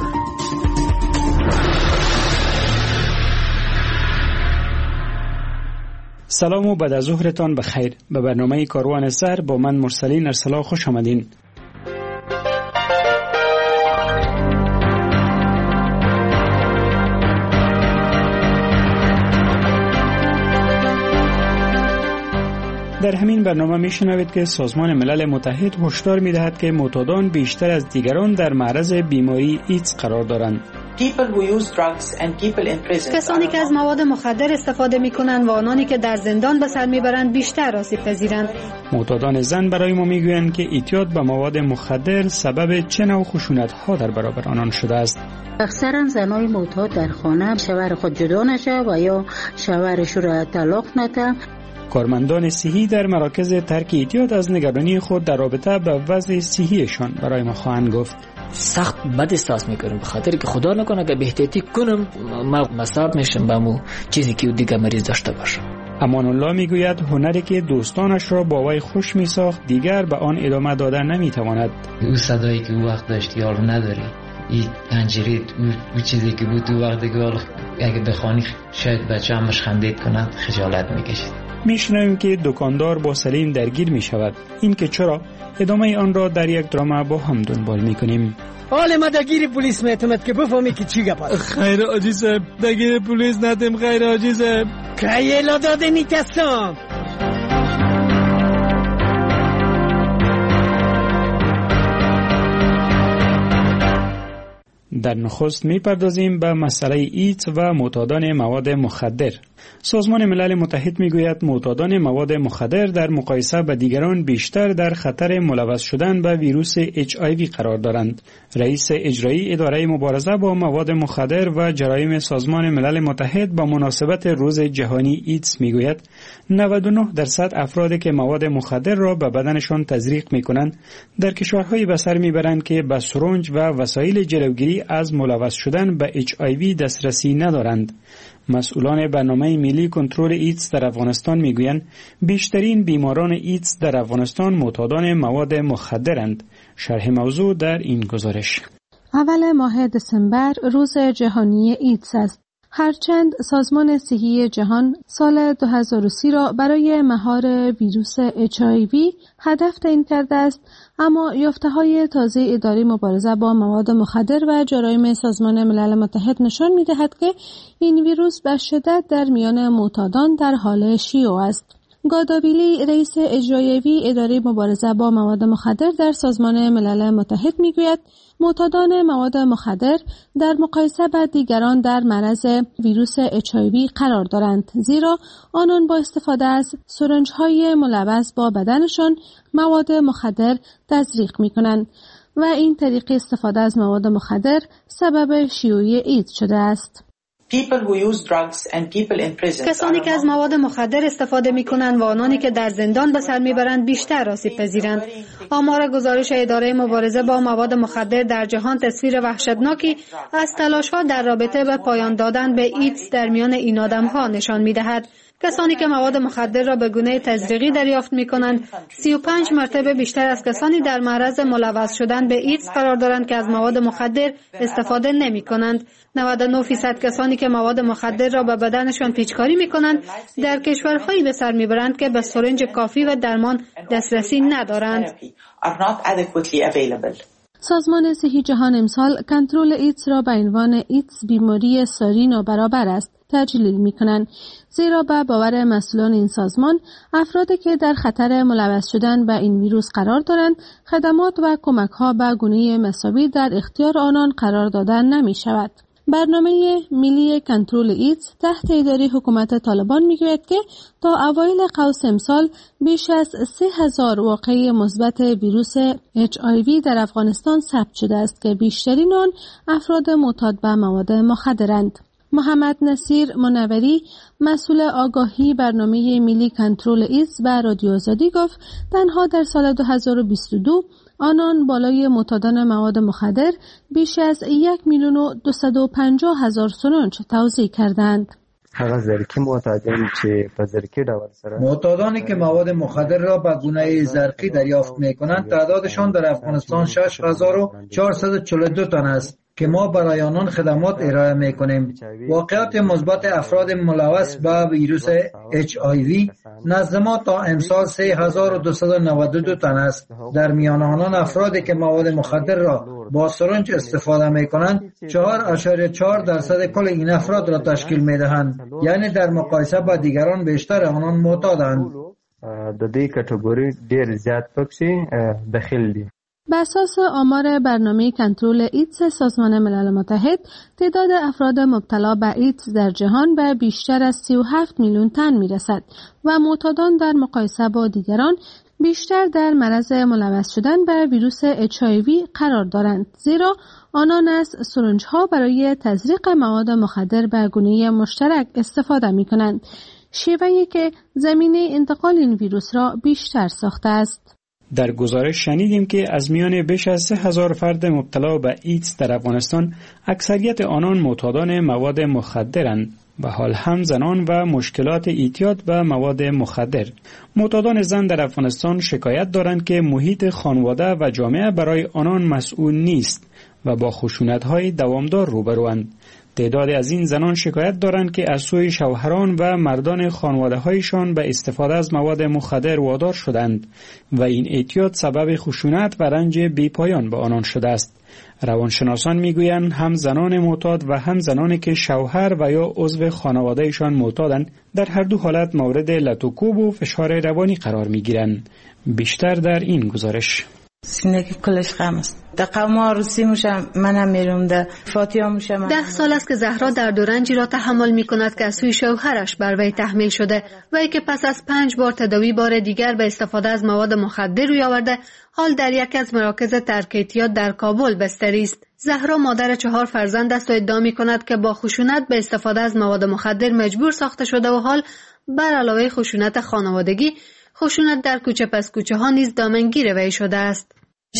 سلام و بعد از ظهرتان بخیر. به برنامه کاروان زهر با من مرسلین ارسلا خوش آمدین. در همین برنامه میشنوید که سازمان ملل متحد هشدار میدهد که معتادان بیشتر از دیگران در معرض بیماری ایدز قرار دارند. کسانی که از مواد مخدر استفاده میکنند و آنانی که در زندان به سر میبرند بیشتر آسیب پذیرند. معتادان زن برای ما میگویند که اعتیاد به مواد مخدر سبب چه نوع خشونت‌ها در برابر آنان شده است. اکثرا زنای معتاد در خانه شوهر خود جدا نشه و یا شوهرش را طلاق نده. کارمندان صحی در مراکز ترک اعتیاد از نگرانی خود در رابطه به وضع صحیشان برای ما خواهند گفت. سخت بد احساس میکنم به خاطر که خدا نکنه که بهتری کنم ما مصاب میشم به مو چیزی که دیگه مریض داشته باشه. امان الله میگوید هنری که دوستانش را با وی خوش میساخت دیگر به آن ادامه دادن نمیتواند. او صدایی که او وقت داشت یار نداری، این پنجره او چیزی که بود او وقت دیگه اگه بخوانی شاید بچه همش خندید کنند خجالت میکشید. میشنویم که دکاندار با سلیم درگیر میشود. این که چرا؟ ادامه آن را در یک دراما با هم دنبال میکنیم. حال ما دگیر پلیس میتوند که بفهمی که چی گپ است. خیر آجی صاحب دگیر پلیس ندیم. خیر آجی صاحب کایلا داده نیتستم. در نخست میپردازیم به مسئله ایدز و معتادان مواد مخدر. سازمان ملل متحد میگوید معتادان مواد مخدر در مقایسه با دیگران بیشتر در خطر ملوث شدن به ویروس HIV قرار دارند. رئیس اجرایی اداره مبارزه با مواد مخدر و جرایم سازمان ملل متحد با مناسبت روز جهانی ایدز میگوید 99% افرادی که مواد مخدر را به بدنشان تزریق میکنند در کشورهای به سر میبرند که به سرنج و وسایل جلوگیری از ملوث شدن به HIV دسترسی ندارند. مسئولان برنامه ملی کنترل ایدز در افغانستان میگویند بیشترین بیماران ایدز در افغانستان معتادان مواد مخدرند. شرح موضوع در این گزارش. اول ماه دسامبر روز جهانی ایدز است. هرچند سازمان صحی جهان سال 2030 را برای مهار ویروس HIV هدف تعیین کرده است، اما یافته‌های تازه اداره مبارزه با مواد مخدر و جرایم سازمان ملل متحد نشان می‌دهد که این ویروس به شدت در میان معتادان در حال شیوع است. گادابیلی رئیس اجرایی اداره مبارزه با مواد مخدر در سازمان ملل متحد میگوید معتادان مواد مخدر در مقایسه با دیگران در معرض ویروس HIV قرار دارند، زیرا آنان با استفاده از سرنج‌های ملوث با بدنشان مواد مخدر تزریق می‌کنند و این طریق استفاده از مواد مخدر سبب شیوع ایدز شده است. کسانی که از مواد مخدر استفاده می‌کنند و آنانی که در زندان به سر می‌برند بیشتر آسیب پذیرند. آمار گزارش اداره مبارزه با مواد مخدر در جهان تصویر وحشتناکی از تلاش‌ها در رابطه به پایان دادن به ایدز در میان این آدم‌ها نشان می‌دهد. کسانی که مواد مخدر را به گونه تزریقی دریافت می‌کنند 35 مرتبه بیشتر از کسانی در معرض ملوث شدن به ایدز قرار دارند که از مواد مخدر استفاده نمی‌کنند. 99% کسانی که مواد مخدر را به بدنشان پیچکاری می‌کنند در کشورهایی به سر می‌برند که به سرنج کافی و درمان دسترسی ندارند. سازمان صحی جهان امسال کنترل ایدز را به عنوان ایدز بیماری ساری نابرابر است تجلیل می‌کنند، زیرا به باور مسئولان این سازمان افرادی که در خطر ملوث شدن به این ویروس قرار دارند خدمات و کمک‌ها به گونه مساوی در اختیار آنان قرار دادن نمی‌شود. برنامه ملی کنترل ایدز تحت اداره حکومت طالبان میگوید که تا اوایل قوس امسال بیش از 3000 واقعه مثبت ویروس HIV در افغانستان ثبت شده است که بیشترین آن افراد معتاد به مواد مخدرند. محمد نصیر منوری مسئول آگاهی برنامه ملی کنترل ایدز به رادیو آزادی گفت تنها در سال 2022 آنان بالای معتادان مواد مخدر بیش از 1,250,000 سرنج توزیع کردند. معتادانی که مواد مخدر را به گونه زرقی دریافت می‌کنند تعدادشان در افغانستان 6,442 تن است که ما برای آنان خدمات ارائه می‌کنیم. واقعات مثبت افراد ملوث به ویروس HIV نزد ما تا امسال 3,292 تن است. در میان آنان افرادی که مواد مخدر را با سرنج استفاده می‌کنند 4.4% کل این افراد را تشکیل می‌دهند، یعنی در مقایسه با دیگران بیشتر آنان معتادند. د دې کټګوري ډېر زیات پکې داخل دي. بر اساس آمار برنامه کنترل ایدز سازمان ملل متحد تعداد افراد مبتلا به ایدز در جهان به بیشتر از 37 میلیون تن میرسد و معتادان در مقایسه با دیگران بیشتر در معرض ملوث شدن به ویروس HIV قرار دارند، زیرا آنان از سرنج‌ها برای تزریق مواد مخدر به گونه مشترک استفاده می‌کنند، شیوهی که زمینه انتقال این ویروس را بیشتر ساخته است. در گزارش شنیدیم که از میان بیش از 3,000 فرد مبتلا به ایدز در افغانستان اکثریت آنان معتادان مواد مخدرند. و حال هم زنان و مشکلات اعتیاد به مواد مخدر. معتادان زن در افغانستان شکایت دارند که محیط خانواده و جامعه برای آنان مسئول نیست و با خشونت‌های دوامدار روبروند. تعداد از این زنان شکایت دارند که از سوی شوهران و مردان خانواده‌هایشان به استفاده از مواد مخدر وادار شدند و این اعتیاد سبب خشونت و رنج بی‌پایان به آنان شده است. روانشناسان میگویند هم زنان معتاد و هم زنانی که شوهر و یا عضو خانواده‌شان معتادند در هر دو حالت مورد لطوکوب و فشار روانی قرار میگیرند. بیشتر در این گزارش. زندگی کلش غم است. در قوم عروسی میشم، منم میرم در فاتحه میشم. 10 سال است که زهرا در رنجی را تحمل میکند که از سوی شوهرش بر وی تحمیل شده و ای که پس از 5 بار تداوی بار دیگر به استفاده از مواد مخدر روی آورده، حال در یکی از مراکز ترک اعتیاد در کابل بستری است. زهرا مادر 4 فرزند است و ادعا میکند که با خشونت به استفاده از مواد مخدر مجبور ساخته شده و حال بر علاوه خشونت خانوادگی، خشونت در کوچه پس کوچه ها نیز دامنگیر وی شده است.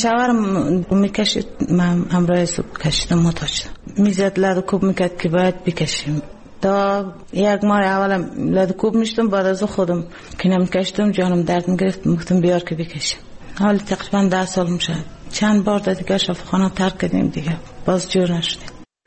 شوهرم میکشید، من همراه صبح کشیدم، معتاد شدم. میزد لدوکوب میکرد که باید بکشیم. تا 1 ماه اولم لدوکوب میشتم، بعد از خودم که نمیکشتم جانم درد میگرفت، گفتم بیار که بکشیم. حالا تقریبا 10 سال میشه. چند بار دیگه شفاخانه ترک کردیم دیگه، باز جور نشدیم.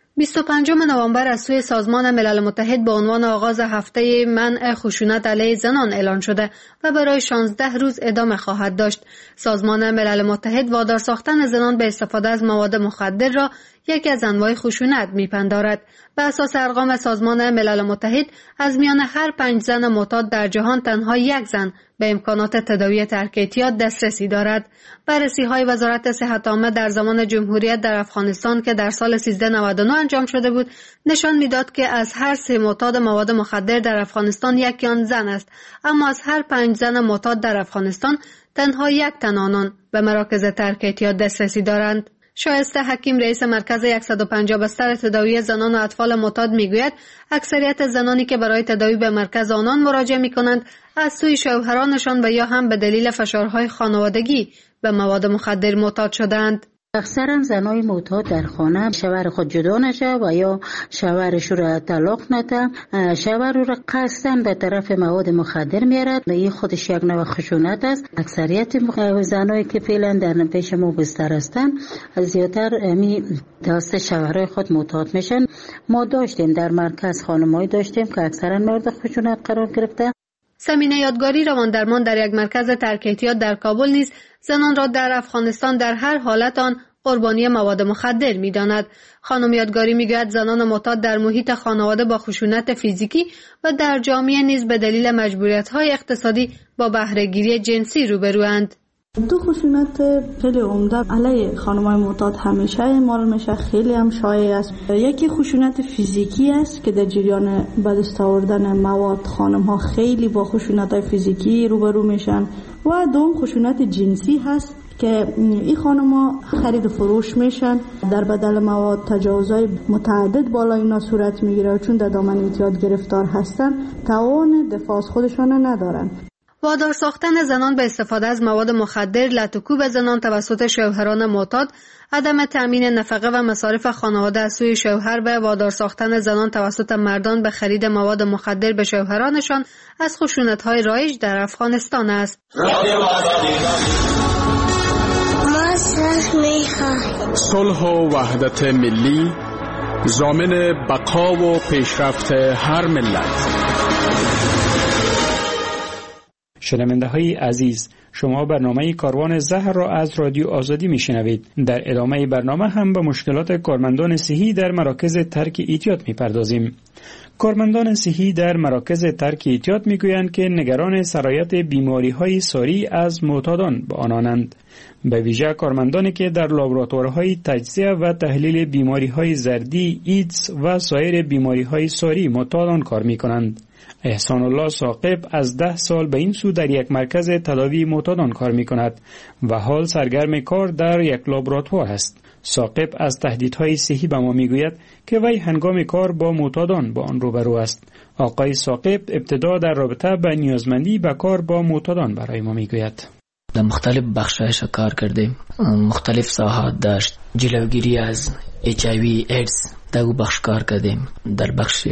25 نوامبر از سوی سازمان ملل متحد به عنوان آغاز هفته منع خشونت علیه زنان اعلان شده و برای 16 روز ادامه خواهد داشت. سازمان ملل متحد وادار ساختن زنان به استفاده از مواد مخدر را یکی از انواع خشونت میپندارد. به اساس ارقام سازمان ملل متحد از میان هر 5 زن معتاد در جهان تنها 1 زن به امکانات تداوی ترک اعتیاد دسترسی دارد. بررسی‌های وزارت صحت عامه در زمان جمهوریت در افغانستان که در سال 1399 انجام شده بود، نشان میداد که از هر 3 معتاد مواد مخدر در افغانستان 1 آن زن است، اما از هر 5 زن معتاد در افغانستان تنها 1 تن آنان به مراکز ترک اعتیاد دسترسی دارند. شایسته حکیم رئیس مرکز 150 بستر تداوی زنان و اطفال معتاد میگوید اکثریت زنانی که برای تداوی به مرکز آنان مراجعه میکنند از سوی شوهرانشان و یا هم به دلیل فشارهای خانوادگی به مواد مخدر معتاد شدند. اکثرا زنای معتاد در خانه شوهر خود جدا نشه و یا شوهرش را طلاق نده، شوهر را قصداً به طرف مواد مخدر میارد. این خودش یک نوع خشونت است. اکثریت زنایی که فعلا در پیش ما بستر هستند زیادتر دست شوهرای خود معتاد میشن. ما داشتیم در مرکز خانمایی داشتیم که اکثرا مورد خشونت قرار گرفته. سمینه یادگاری رواندرمان در یک مرکز ترک اعتیاد در کابل نیز زنان را در افغانستان در هر حالت آن قربانی مواد مخدر می‌داند. خانم یادگاری می‌گوید زنان معتاد در محیط خانواده با خشونت فیزیکی و در جامعه نیز به دلیل مجبوریت‌های اقتصادی با بهره‌گیری جنسی روبروند. دو خشونت خیلی عمده علیه خانم‌های معتاد همیشه اعمال میشه، خیلی هم شایع است. یکی خشونت فیزیکی است که در جریان به دست آوردن مواد خانم‌ها خیلی با خشونت‌های فیزیکی روبرو میشن و دوم خشونت جنسی هست که این خانم‌ها خرید و فروش میشن، در بدل مواد تجاوزهای متعدد بالا اینا صورت میگیره و چون در دامن اعتیاد گرفتار هستن توان دفاع از خودشان ندارن. وادار ساختن زنان به استفاده از مواد مخدر، لطوکوب زنان توسط شوهران معتاد، عدم تأمین نفقه و مصارف خانواده از سوی شوهر و وادار ساختن زنان توسط مردان به خرید مواد مخدر به شوهرانشان از خشونت‌های رایج در افغانستان است. صلح و وحدت ملی ضامن بقا و پیشرفت هر ملت. شنونده های عزیز، شما برنامه کاروان زهر را از رادیو آزادی میشنوید. در ادامه برنامه هم به مشکلات کارمندان صحی در مراکز ترک اعتیاد میپردازیم. کارمندان صحی در مراکز ترک اعتیاد میگویند که نگران سرایت بیماری‌های ساری از معتادان به آنانند، به ویژه کارمندانی که در لابراتوارهای تجزیه و تحلیل بیماری‌های زردی، ایدز و سایر بیماری‌های ساری معتادان کار میکنند. احسان الله ثاقب از 10 سال به این سو در یک مرکز تداوی معتادان کار می کند و حال سرگرم کار در یک لابراتوار است. ثاقب از تهدیدهای صحی به ما می گوید که وی هنگام کار با معتادان با آن روبرو است. آقای ثاقب ابتدا در رابطه به نیازمندی به کار با معتادان برای ما می گوید. در مختلف بخشایش کار کردیم، مختلف ساحات داشت، جلوگیری از HIV ایدز در او بخش کار کردیم، در بخش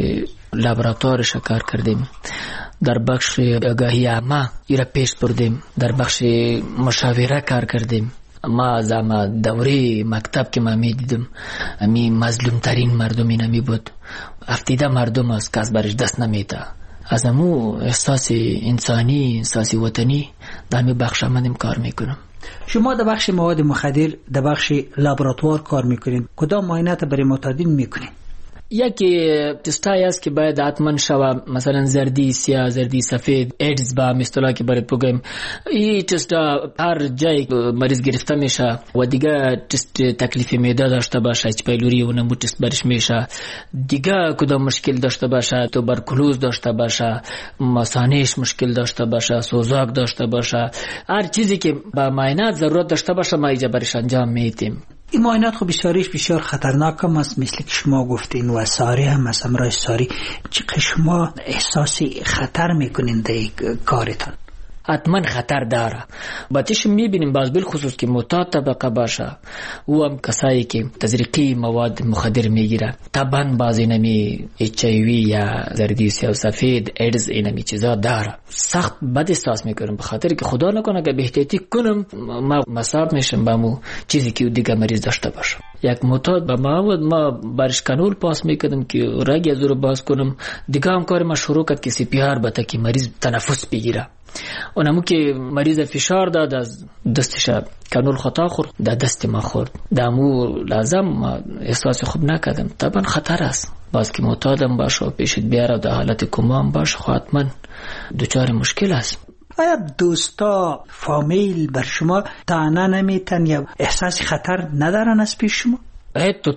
لابراتوارش کار کردیم، در بخش آگاهی عامه ایرا پیش بردیم، در بخش مشاوره کار کردیم. ما از دوره مکتب که ما می دیدم امی مظلوم ترین مردم این امی بود، افتیده مردم از کس برش دست نمیده. از امو احساس انسانی، احساس وطنی در می بخش آمدیم کار میکنم. شما در بخش مواد مخدر در بخش لابراتوار کار میکنین، کدام معاینات برای معتادین میکنین؟ یکی تستای است که باید حتما شوه، مثلا زردی سیاه، زردی سفید، ایدز با اصطلاح که برای بگم. این تستا هر جای مریض گرفته میشه و دیگه تست تکلیف معده داشته باشه، اچ پایلوری و نمو تست برش میشه، دیگه کدام مشکل داشته باشه، توبرکلوز داشته باشه، مثانهش مشکل داشته باشه، سوزاک داشته باشه، هر چیزی که با معاینات ضرورت داشته باشه ما اینجا برش انجام میدیم. این معاینات خب بسیار خطرناک هم است، مثل که شما گفتین، و ساری هم است، امراض ساری. چقدر شما احساس خطر میکنین در کارتان؟ حتما خطر داره. باتیش میبینیم باز بالخصوص که معتاد طبقه باشه او هم کسایی که تزریقی مواد مخدر میگیره، طبعا باز اینمی HIV یا زردی سیاه و سفید، ایدز اینمی چیزا داره. سخت بد احساس میکنم به خاطر که خدا نکنه که بهتیتی کنم ما مصاب میشم با مو چیزی که دیگه مریض داشته باشه. یک معتاد با مواد ما برش کانول پاس میکردم که رگ از رو باز کنم، دیگه هم کار ما شروع کرد که CPR بتا که مریض تنفس بگیره. اونمو که مریض فشار داد از دستش کانول خطا خورد، در دست ما خورد، دامو لازم ما احساس خوب نکردم. طبعا خطر است، باز که معتادم باشه و پیشت بیاره در حالت کما باشه حتما دچار مشکل است. آیا دوستا فامیل بر شما طعنه نمیتن یا احساس خطر ندارن از پیش شما؟ تو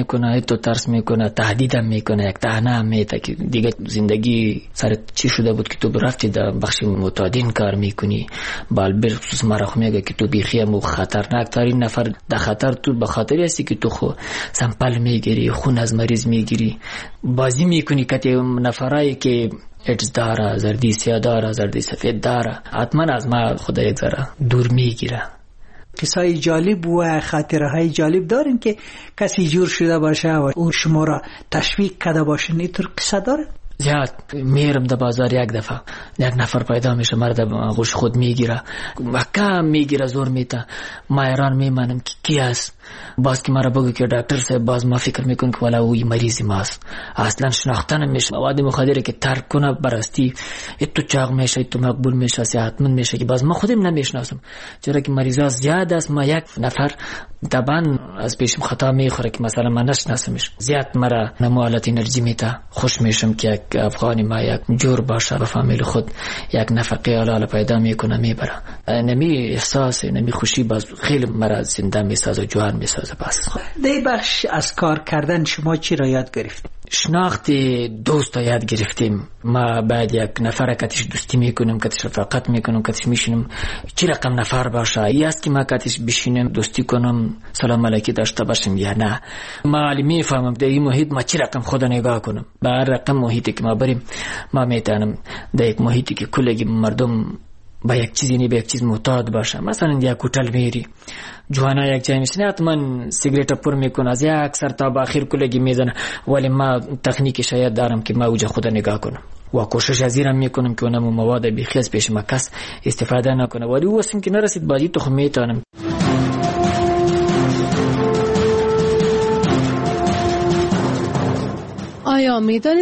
ترس میکنه، تهدیدم میکنه، یک طعنه هم میده که دیگه زندگی سرت چی شده بود که تو برفتی در بخش معتادین کار میکنی. بالخصوص مرا میگه که تو بیخی هم خطرناک ترین نفر در خطر تو به خاطر هستی که تو خو سمپل میگیری، خون از مریض میگیری، بازی میکنی که نفرایی که ایدز داره، زردی سیاه داره، زردی سفید داره، حتما از ما خدا یک ذره دور میگیره. قصای جالب و خاطره های جالب دارین که کسی جور شده باشه و اون شما را تشویق کرده باشه؟ اینطور قصه داره؟ زیاد. میرم در بازار یک دفعه یک نفر پیدا میشه، مرد غش خود میگیره، کم میگیره، زور میته، ما ایران میمانم که کی است. باز که مرا بگو که دکتر صاحب، باز ما فکر میکنم که والا اوی مریضی ماست، اصلا شناخته نمیشه. مواد مخدر که ترک کنه براستی تو چاق میشه، تو مقبول میشه، حتما میشه که باز ما خودم نمیشناسم، چرا که مریضا زیاد است. ما یک نفر طبعا از پیشم خطا میخوره که مثلا من نشناسمش، زیاد مرا نموالت انرژی میته، خوش میشم که یک افغانی ما یک جور باشه به فامیل خود، یک نفقه حلال پیدا میکنه میبره. نمی احساس نمی خوشی باز خیلی مرا زنده میسازه، جوان میسازه. بس دی بخش از کار کردن شما چی را یاد گرفتید؟ شناخت دوست را یاد گرفتیم. ما بعد یک نفر کتش دوستی میکنم، کتش رفاقت میکنم، کتش میشینم چی رقم نفر باشه، ای است که ما کتش بشینم دوستی کنم، سلام علیکی داشته باشم یا نه. ما میفهمم در این محیط ما چی رقم خدا نگاه کنم. با هر رقم محیطی که ما بریم ما میتونم در یک محیطی که کلگی مردم با یک چیزی نی به یک چیز معتاد باشه، مثلا یک هتل میری جوانا یک جای میشینه حتما سیگریت پر میکنه، از یک سر تا با آخر کلگی میزنه، ولی ما تکنیک شاید دارم که ما اوجه خدا نگاه کنم و کوشش ازیرم میکنم که اونم مواد بیخی از پیش ما کس استفاده نکنه، ولی او اصلا که نرسید بازی تو خود میتونم. آیا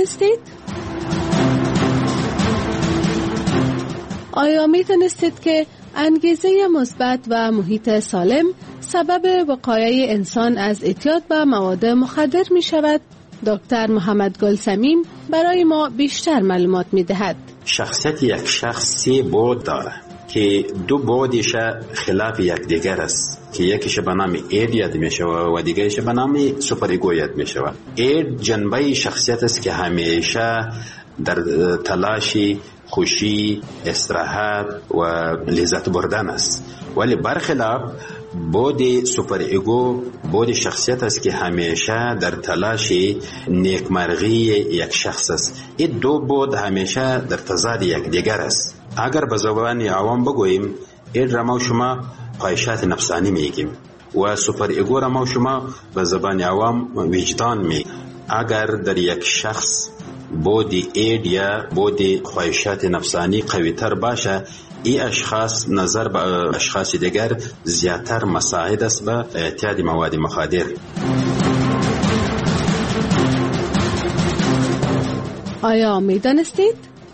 میدانستید که انگیزه مثبت و محیط سالم سبب وقایع انسان از اعتیاد به مواد مخدر می شود؟ دکتر محمد گلسمیم برای ما بیشتر معلومات می دهد. شخصیت یک شخص 3 بعد داره که 2 بعدش خلاف یکدیگر است که یکیش به نام اید یاد می شود و دیگرش به نام سوپر ایگو یاد می شود. اید جنبه شخصیت است که همیشه در تلاشی خوشی، استراحت و لذت بردن است، ولی برخلاف بود سوپر ایگو بود شخصیت است که همیشه در تلاش نیکمرغی یک شخص است. این 2 بود همیشه در تضاد یکدیگر است. اگر به زبان عوام بگوییم این را ما شما خواهشات نفسانی میگیم و سوپر ایگو را ما شما به زبان عوام وجدان میگیم. اگر در یک شخص بود اید یا بود خواهشات نفسانی قوی تر باشه، این اشخاص نظر به اشخاص دیگر زیادتر مساعد است به اعتیاد مواد مخدر. آیا می‌دانستید؟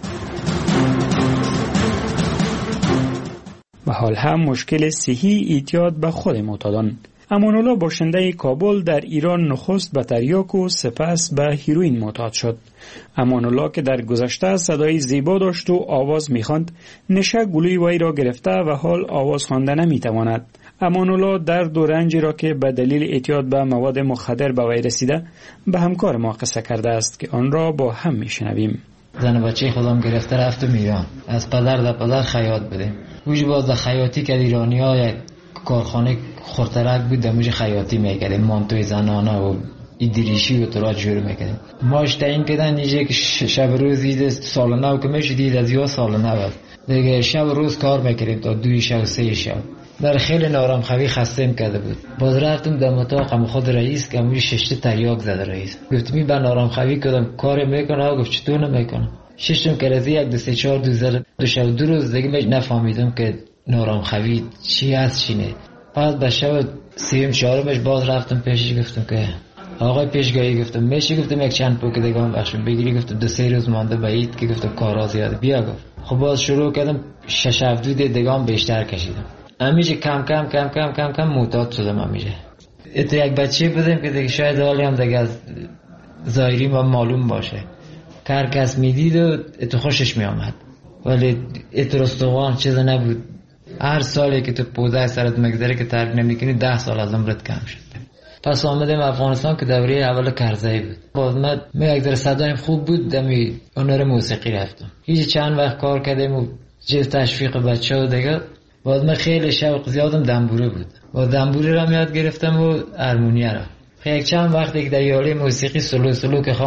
و حال هم مشکل صحی اعتیاد به خود معتادان. امان‌الله باشنده کابل در ایران نخست به تریاک و سپس به هیروئین معتاد شد. امان‌الله که در گذشته صدای زیبا داشت و آواز می‌خواند، نشه گلوی وی را گرفته و حال آواز خواندن نمی‌تواند. امان‌الله درد و رنجی را که به دلیل اعتیاد به مواد مخدر به وی رسیده به همکار ما قصه کرده است که آن را با هم می‌شنویم. زن بچه خودم گرفته رفتم ایران، از پدر در پدر خیاط بودیم. ویژه باز در خیاطی که ایرانی‌ها یک کارخانه خورترک بود، در موج خیاطی میکردیم، مانتوی زنانه و ایدریشی و تراج جور میکردیم. ماش تعیین کردن دیگه که شب روز دید سال نو که میشه دید از یا سال نو دیگه شب روز کار میکردیم تا 2 شب 3 شب. در خیلی نارامخوی خستم کرده بود. باز رفتم در اتاقم خود رئیس که موج 6 تریاک زده رئیس. گفتم به نارامخوی کردم کار میکنه، گفت چطور نمیکنه. ششم که از 1 2 3 4 2 شب 2 روز دیگه من نفهمیدم که نارامخوی چی است چی نه. بعد به شب 3 4مش باز رفتم پیشش، گفتم که آقای پیشگاهی، گفتم میشه، گفتم یک چند پوک دیگه هم بخشم بگیری، گفتم 2 3 روز مانده به عید که گفتم کارا زیاده بیا. گفت خب باز شروع کردم 6 7 دیگه هم بیشتر کشیدم. همیشه کم کم کم کم کم کم معتاد شدم. همیشه ات یک بچه بودم که دیگه شاید حالی هم دیگه از ظاهری ما معلوم باشه، هر کس میدید و ات خوشش میامد، ولی ات رستوان چیز نبود. هر سالی که تو 15 سالت مگذره که ترک نمیکنی 10 سال از عمرت کم شد. پس آمدیم افغانستان که دوره اول کرزی بود. بعد من یک در صدایم خوب بود، دمی هنر موسیقی رفتم. هیچ چند وقت کار کردیم و جز تشویق بچه و دیگه. بعد من خیلی شوق زیادم دنبوره بود. با دنبوره را یاد گرفتم و هارمونیه را. یک چند وقتی که در یاله موسیقی سلو که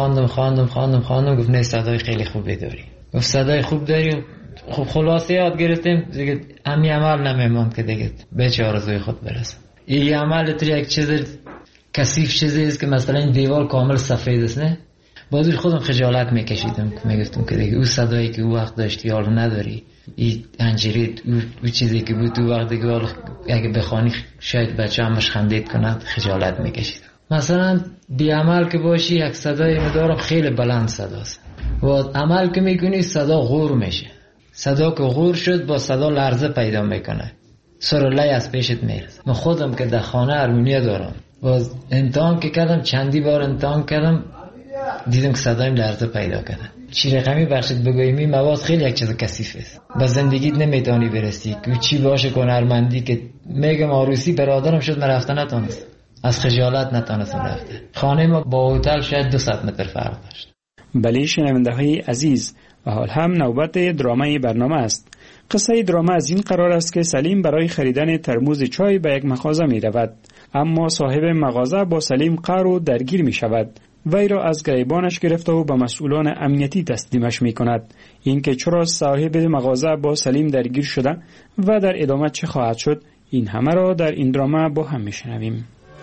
خواندم گفت نه صدای خیلی خوبی داری. گفت صدای خوب داری. خب خلاصه یاد گرفتیم دیگه. همین عمل نمیماند که دیگه به چه آرزوی خود برسم. این عمل تو یک چیز کثیف چیزی است که مثلا این دیوار کامل سفید است، نه؟ بعضی خودم خجالت میکشیدم که میگفتم که دیگه اون صدایی که اون وقت داشتی حالا نداری، این انجیریت اون چیزی که بود اون وقت دیگه اگه بخوانی شاید بچه همش خندید کنند، خجالت میکشیدم. مثلا بی عمل که باشی یک صدای مدارم خیلی بلند صداست و عمل که میکنی صدا غور میشه. صدا که غور شد با صدا لرزه پیدا میکنه، سرلی از پیشت میرسه. من خودم که در خانه هارمونیه دارم، باز امتحان که کردم، چندی بار امتحان کردم، دیدم که صدایم لرزه پیدا کرده. چی رقمی بخشید بگوییم این مواد خیلی یک چیز کثیف است، با زندگیت نمیتونی برسی که چی باشه هنرمندی که میگم عروسی برادرم شد من رفته نتونست، از خجالت نتونستم رفته. خانه ما با هتل شاید 200 متر فرق داشت. بله شنونده‌های عزیز، و حال هم نوبت درامای برنامه است. قصه دراما از این قرار است که سلیم برای خریدن ترموز چای به یک مغازه می رود، اما صاحب مغازه با سلیم قهر و درگیر می شود. وی را از گریبانش گرفته و به مسئولان امنیتی تسلیمش می کند. این که چرا صاحب مغازه با سلیم درگیر شده و در ادامه چه خواهد شد، این همه را در این دراما با هم می شنویم.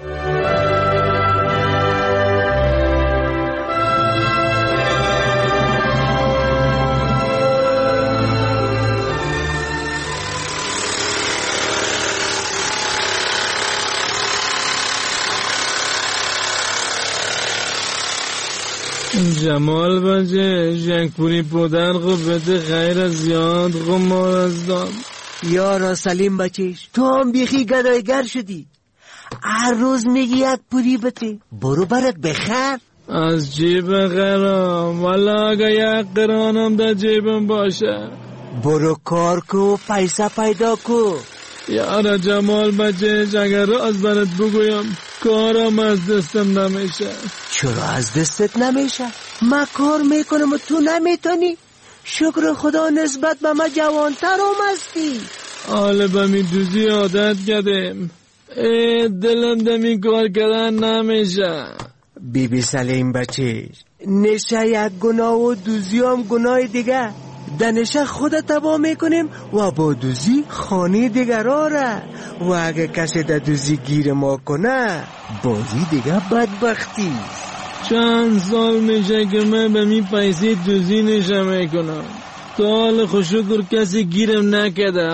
جمال بچه جنگپوری پودر خو بده غیر از زیاد خو مارزدان. یارا سلیم بچهش تو هم بیخی گدایگر شدی، هر روز میگی یک پوری بده، برو برات بخر. از جیب خرام والا اگه یک قرانم در جیبم باشه برو کار کو پیسه پیدا کو. یارا جمال بچهش اگر راز برات بگویم کارم از دستم نمیشه. چرا از دستت نمیشه؟ من کار میکنم و تو نمیتونی؟ شکر خدا نسبت به من جوانترم هستی. حالا به می دوزی عادت کردیم، دلم دمی کار کردن نمیشه. بی سلیم بچه نشه یک گناه و دوزی هم گناه دیگه. دنشه خود تبا میکنیم و با دوزی خانه دیگر را و اگه کسی در دوزی گیر ما کنه بازی دیگه بدبختی. چند سال میشه که من به می پیسی دوزی نشم میکنم، تا حال خوشکر کسی گیرم نکده.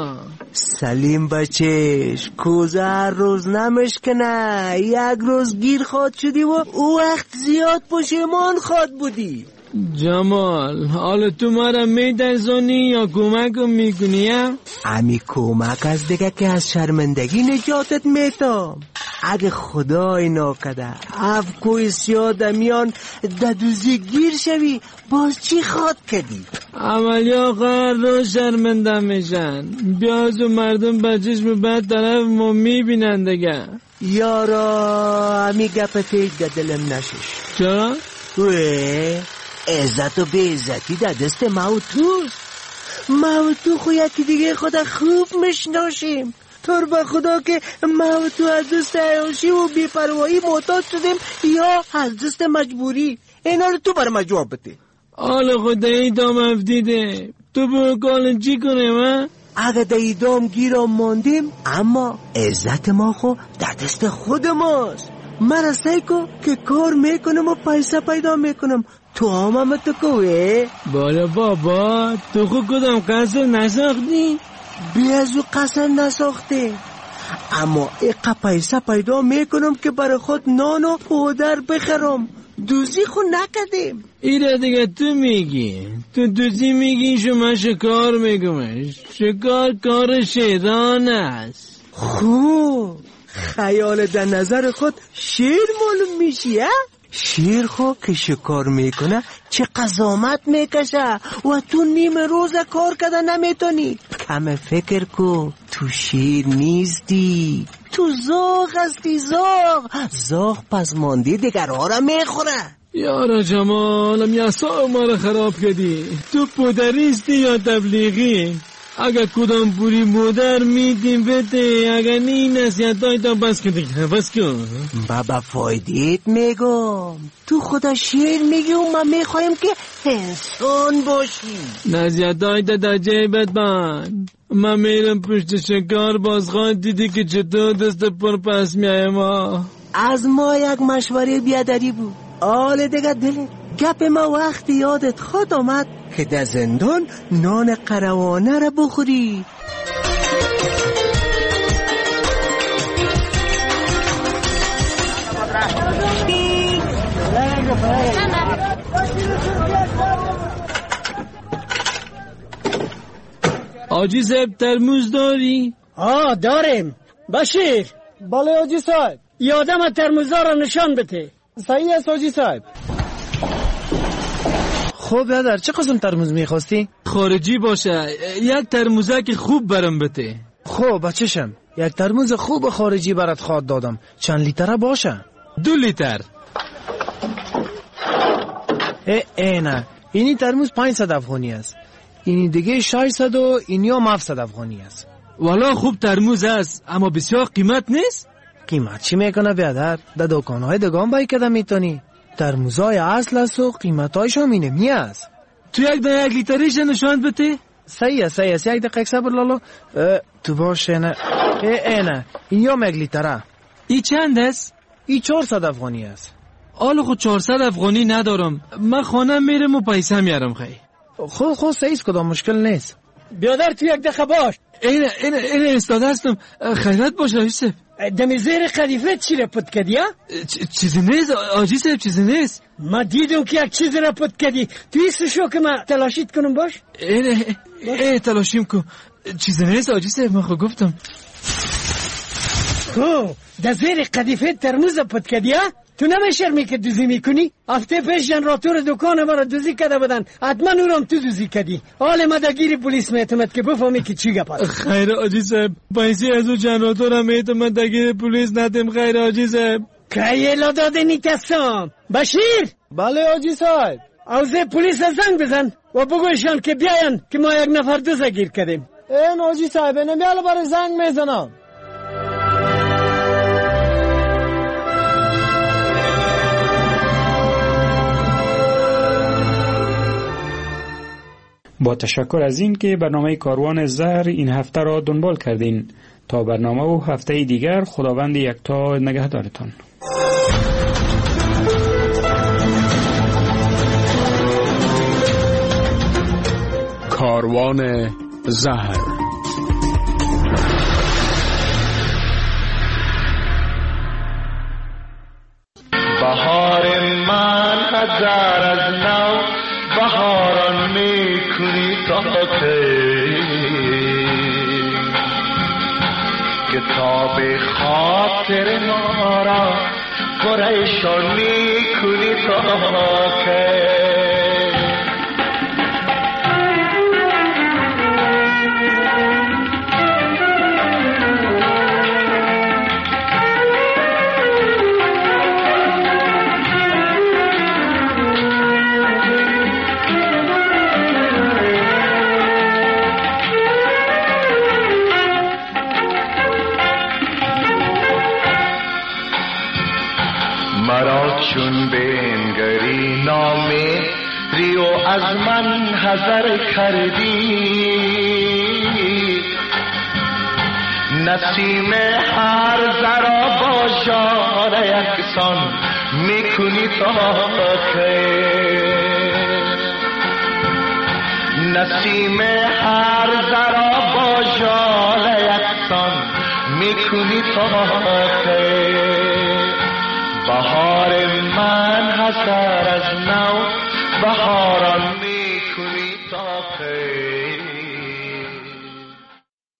سلیم بچهش کوزه هر روز نمشکنه، یک روز گیر خواد شدی و او وقت زیاد پشیمان خواد بودی. جمال حالا تو مرا میترسانی یا کمکم میکنی؟ امی کمک از دیگه که از شرمندگی نجاتت میتام. اگه خدای ناکده اف کوی سیادمیان ددوزی گیر شوی باز چی خواد کدی؟ عملیا هر روز شرمنده میشن، بیاز و مردم به چشم بد طرف ما میبینن دیگه. یارا امی گپتی دلم نشش. چرا؟ وی عزت و بی عزتی در دست ما و توست. ما و تو خو یکی دیگه خدا خوب مشناشیم. طور به خدا که ما و تو از دست عیاشی و بی‌پروایی محتاج شدیم یا از دست مجبوری؟ اینا رو تو بر ما جواب بده. حالا خدا ایدام افتیده، تو برو کالن چی کنیم؟ اگه در ایدام گیرم ماندیم اما عزت ما خو در دست خود ماست. من رسای کو که کار میکنم و پیسه پیدا میکنم، تو هم تو کوه؟ بالا بابا تو خود کدام قصر نساختی؟ بیازو قصر نساخته، اما ایقا پیسه پیدا میکنم که برای خود نان و پودر بخرم. دوزی خود نکدیم. ایره دیگه تو میگی، تو دوزی میگی شما شکار میگم. شکار کار شیطان است. خوب خیال در نظر خود شیر معلوم میشی؟ شیر خو که شکار میکنه چه قزامت میکشه و تو نیم روز کار کده نمیتونی. کم فکر کو، تو شیر نیستی، تو زاغ هستی. زاغ پس ماندی دیگرها را میخوره. یارا جمال میاسا ما را خراب کردی. تو پدریستی یا تبلیغی؟ اگه کدام پوری مادر میدیم بده، اگه نی نصیحت های تا بس کنه. بس کن بابا فایدیت میگم، تو خدا شیر میگی و ما میخوایم که انسان باشی. نصیحت های تا در جیبت بند. من میرم پشت شکار، باز خواهد دیدی که چطور دست پر پس میایم. از ما یک مشوره بیادری بود. آل دیگه دلت گپ ما وقتی یادت خود آمد که در زندان نان قروانه را بخوری. آجی صاحب ترموز داری؟ داریم. بشیر. بله آجی صاحب. یادم ترموزا را نشان بده. صحیح است آجی صاحب. خب برادر چه قسم ترموز میخواستی؟ خارجی باشه، یک ترموزه که خوب برم بده. خب بچشم، یک ترموز خوب خارجی برات خواد دادم. چند لیتره باشه؟ 2 لیتر. نه اینی ترموز 500 افغانی است، اینی دیگه 600 و اینی هم 700 افغانی است. والا خوب ترموز است اما بسیار قیمت نیست. قیمت چی میکنه برادر؟ در دکانهای دگان بای کده میتونی. ترموزای اصل است و قیمتایش هم اینمی است. تو یک لیتریش نشان بده. صحیح است یک دقیقه صبر لالو. تو باشه نه این هم 1 لیتره. ای چند است؟ ای 400 افغانی است. آلو خود 400 افغانی ندارم، من خانه میرم و پیسه میارم. خیلی خود صحیح کدام مشکل نیست. بیادر تو یک دقیقه باش. این استاده هستم. خیرت باشه آجی صاحب. دمی زیر قدیفه چی را پت کردی؟ چیزی نیست آجی صاحب، چیزی نیست. ما دیدم که یک چیزی را پت کردی. تو ایست شو که ما تلاشیت کنم باش. تلاشیم کن. چیزی نیست آجی صاحب، من خود گفتم. خب در زیر قدیفه ترموز پت کردی؟ تو نمیشرمی که دوزی میکنی؟ هفته پیش جنراتور دکان ما را دوزی کده بدن، حتما او را هم تو دوزی کدی. حال ما دگیر پلیس میتمد که بفهمی که چی گپ است. خیر آجی صاحب، پیسی از او جنراتور هم میتمد دگیر پلیس ندیم. خیر آجی صاحب. که لا داده نیتستم. بشیر. بله آجی صاحب. اوزه پلیس زنگ بزن و بگویشان که بیاین که ما یک نفر دوزه گیر کدیم. این آجی صاحب نمیاله برای زنگ میزنم. با تشکر از این که برنامه کاروان زهر این هفته را دنبال کردین. تا برنامه و هفته دیگر خداوند یکتا نگهدارتان. کاروان زهر. بهار من هزار از نو بهاران میکنی تا کتاب خاطر ما را پریشان میکنی تا که مرا چون بنگری نامه ریو از من حذر کردی نسیم هر ذرا با ژاله یکسان میکنی تا که نسیم هر ذرا با ژاله یکسان میکنی تا که بهار من هزار از نو بهاران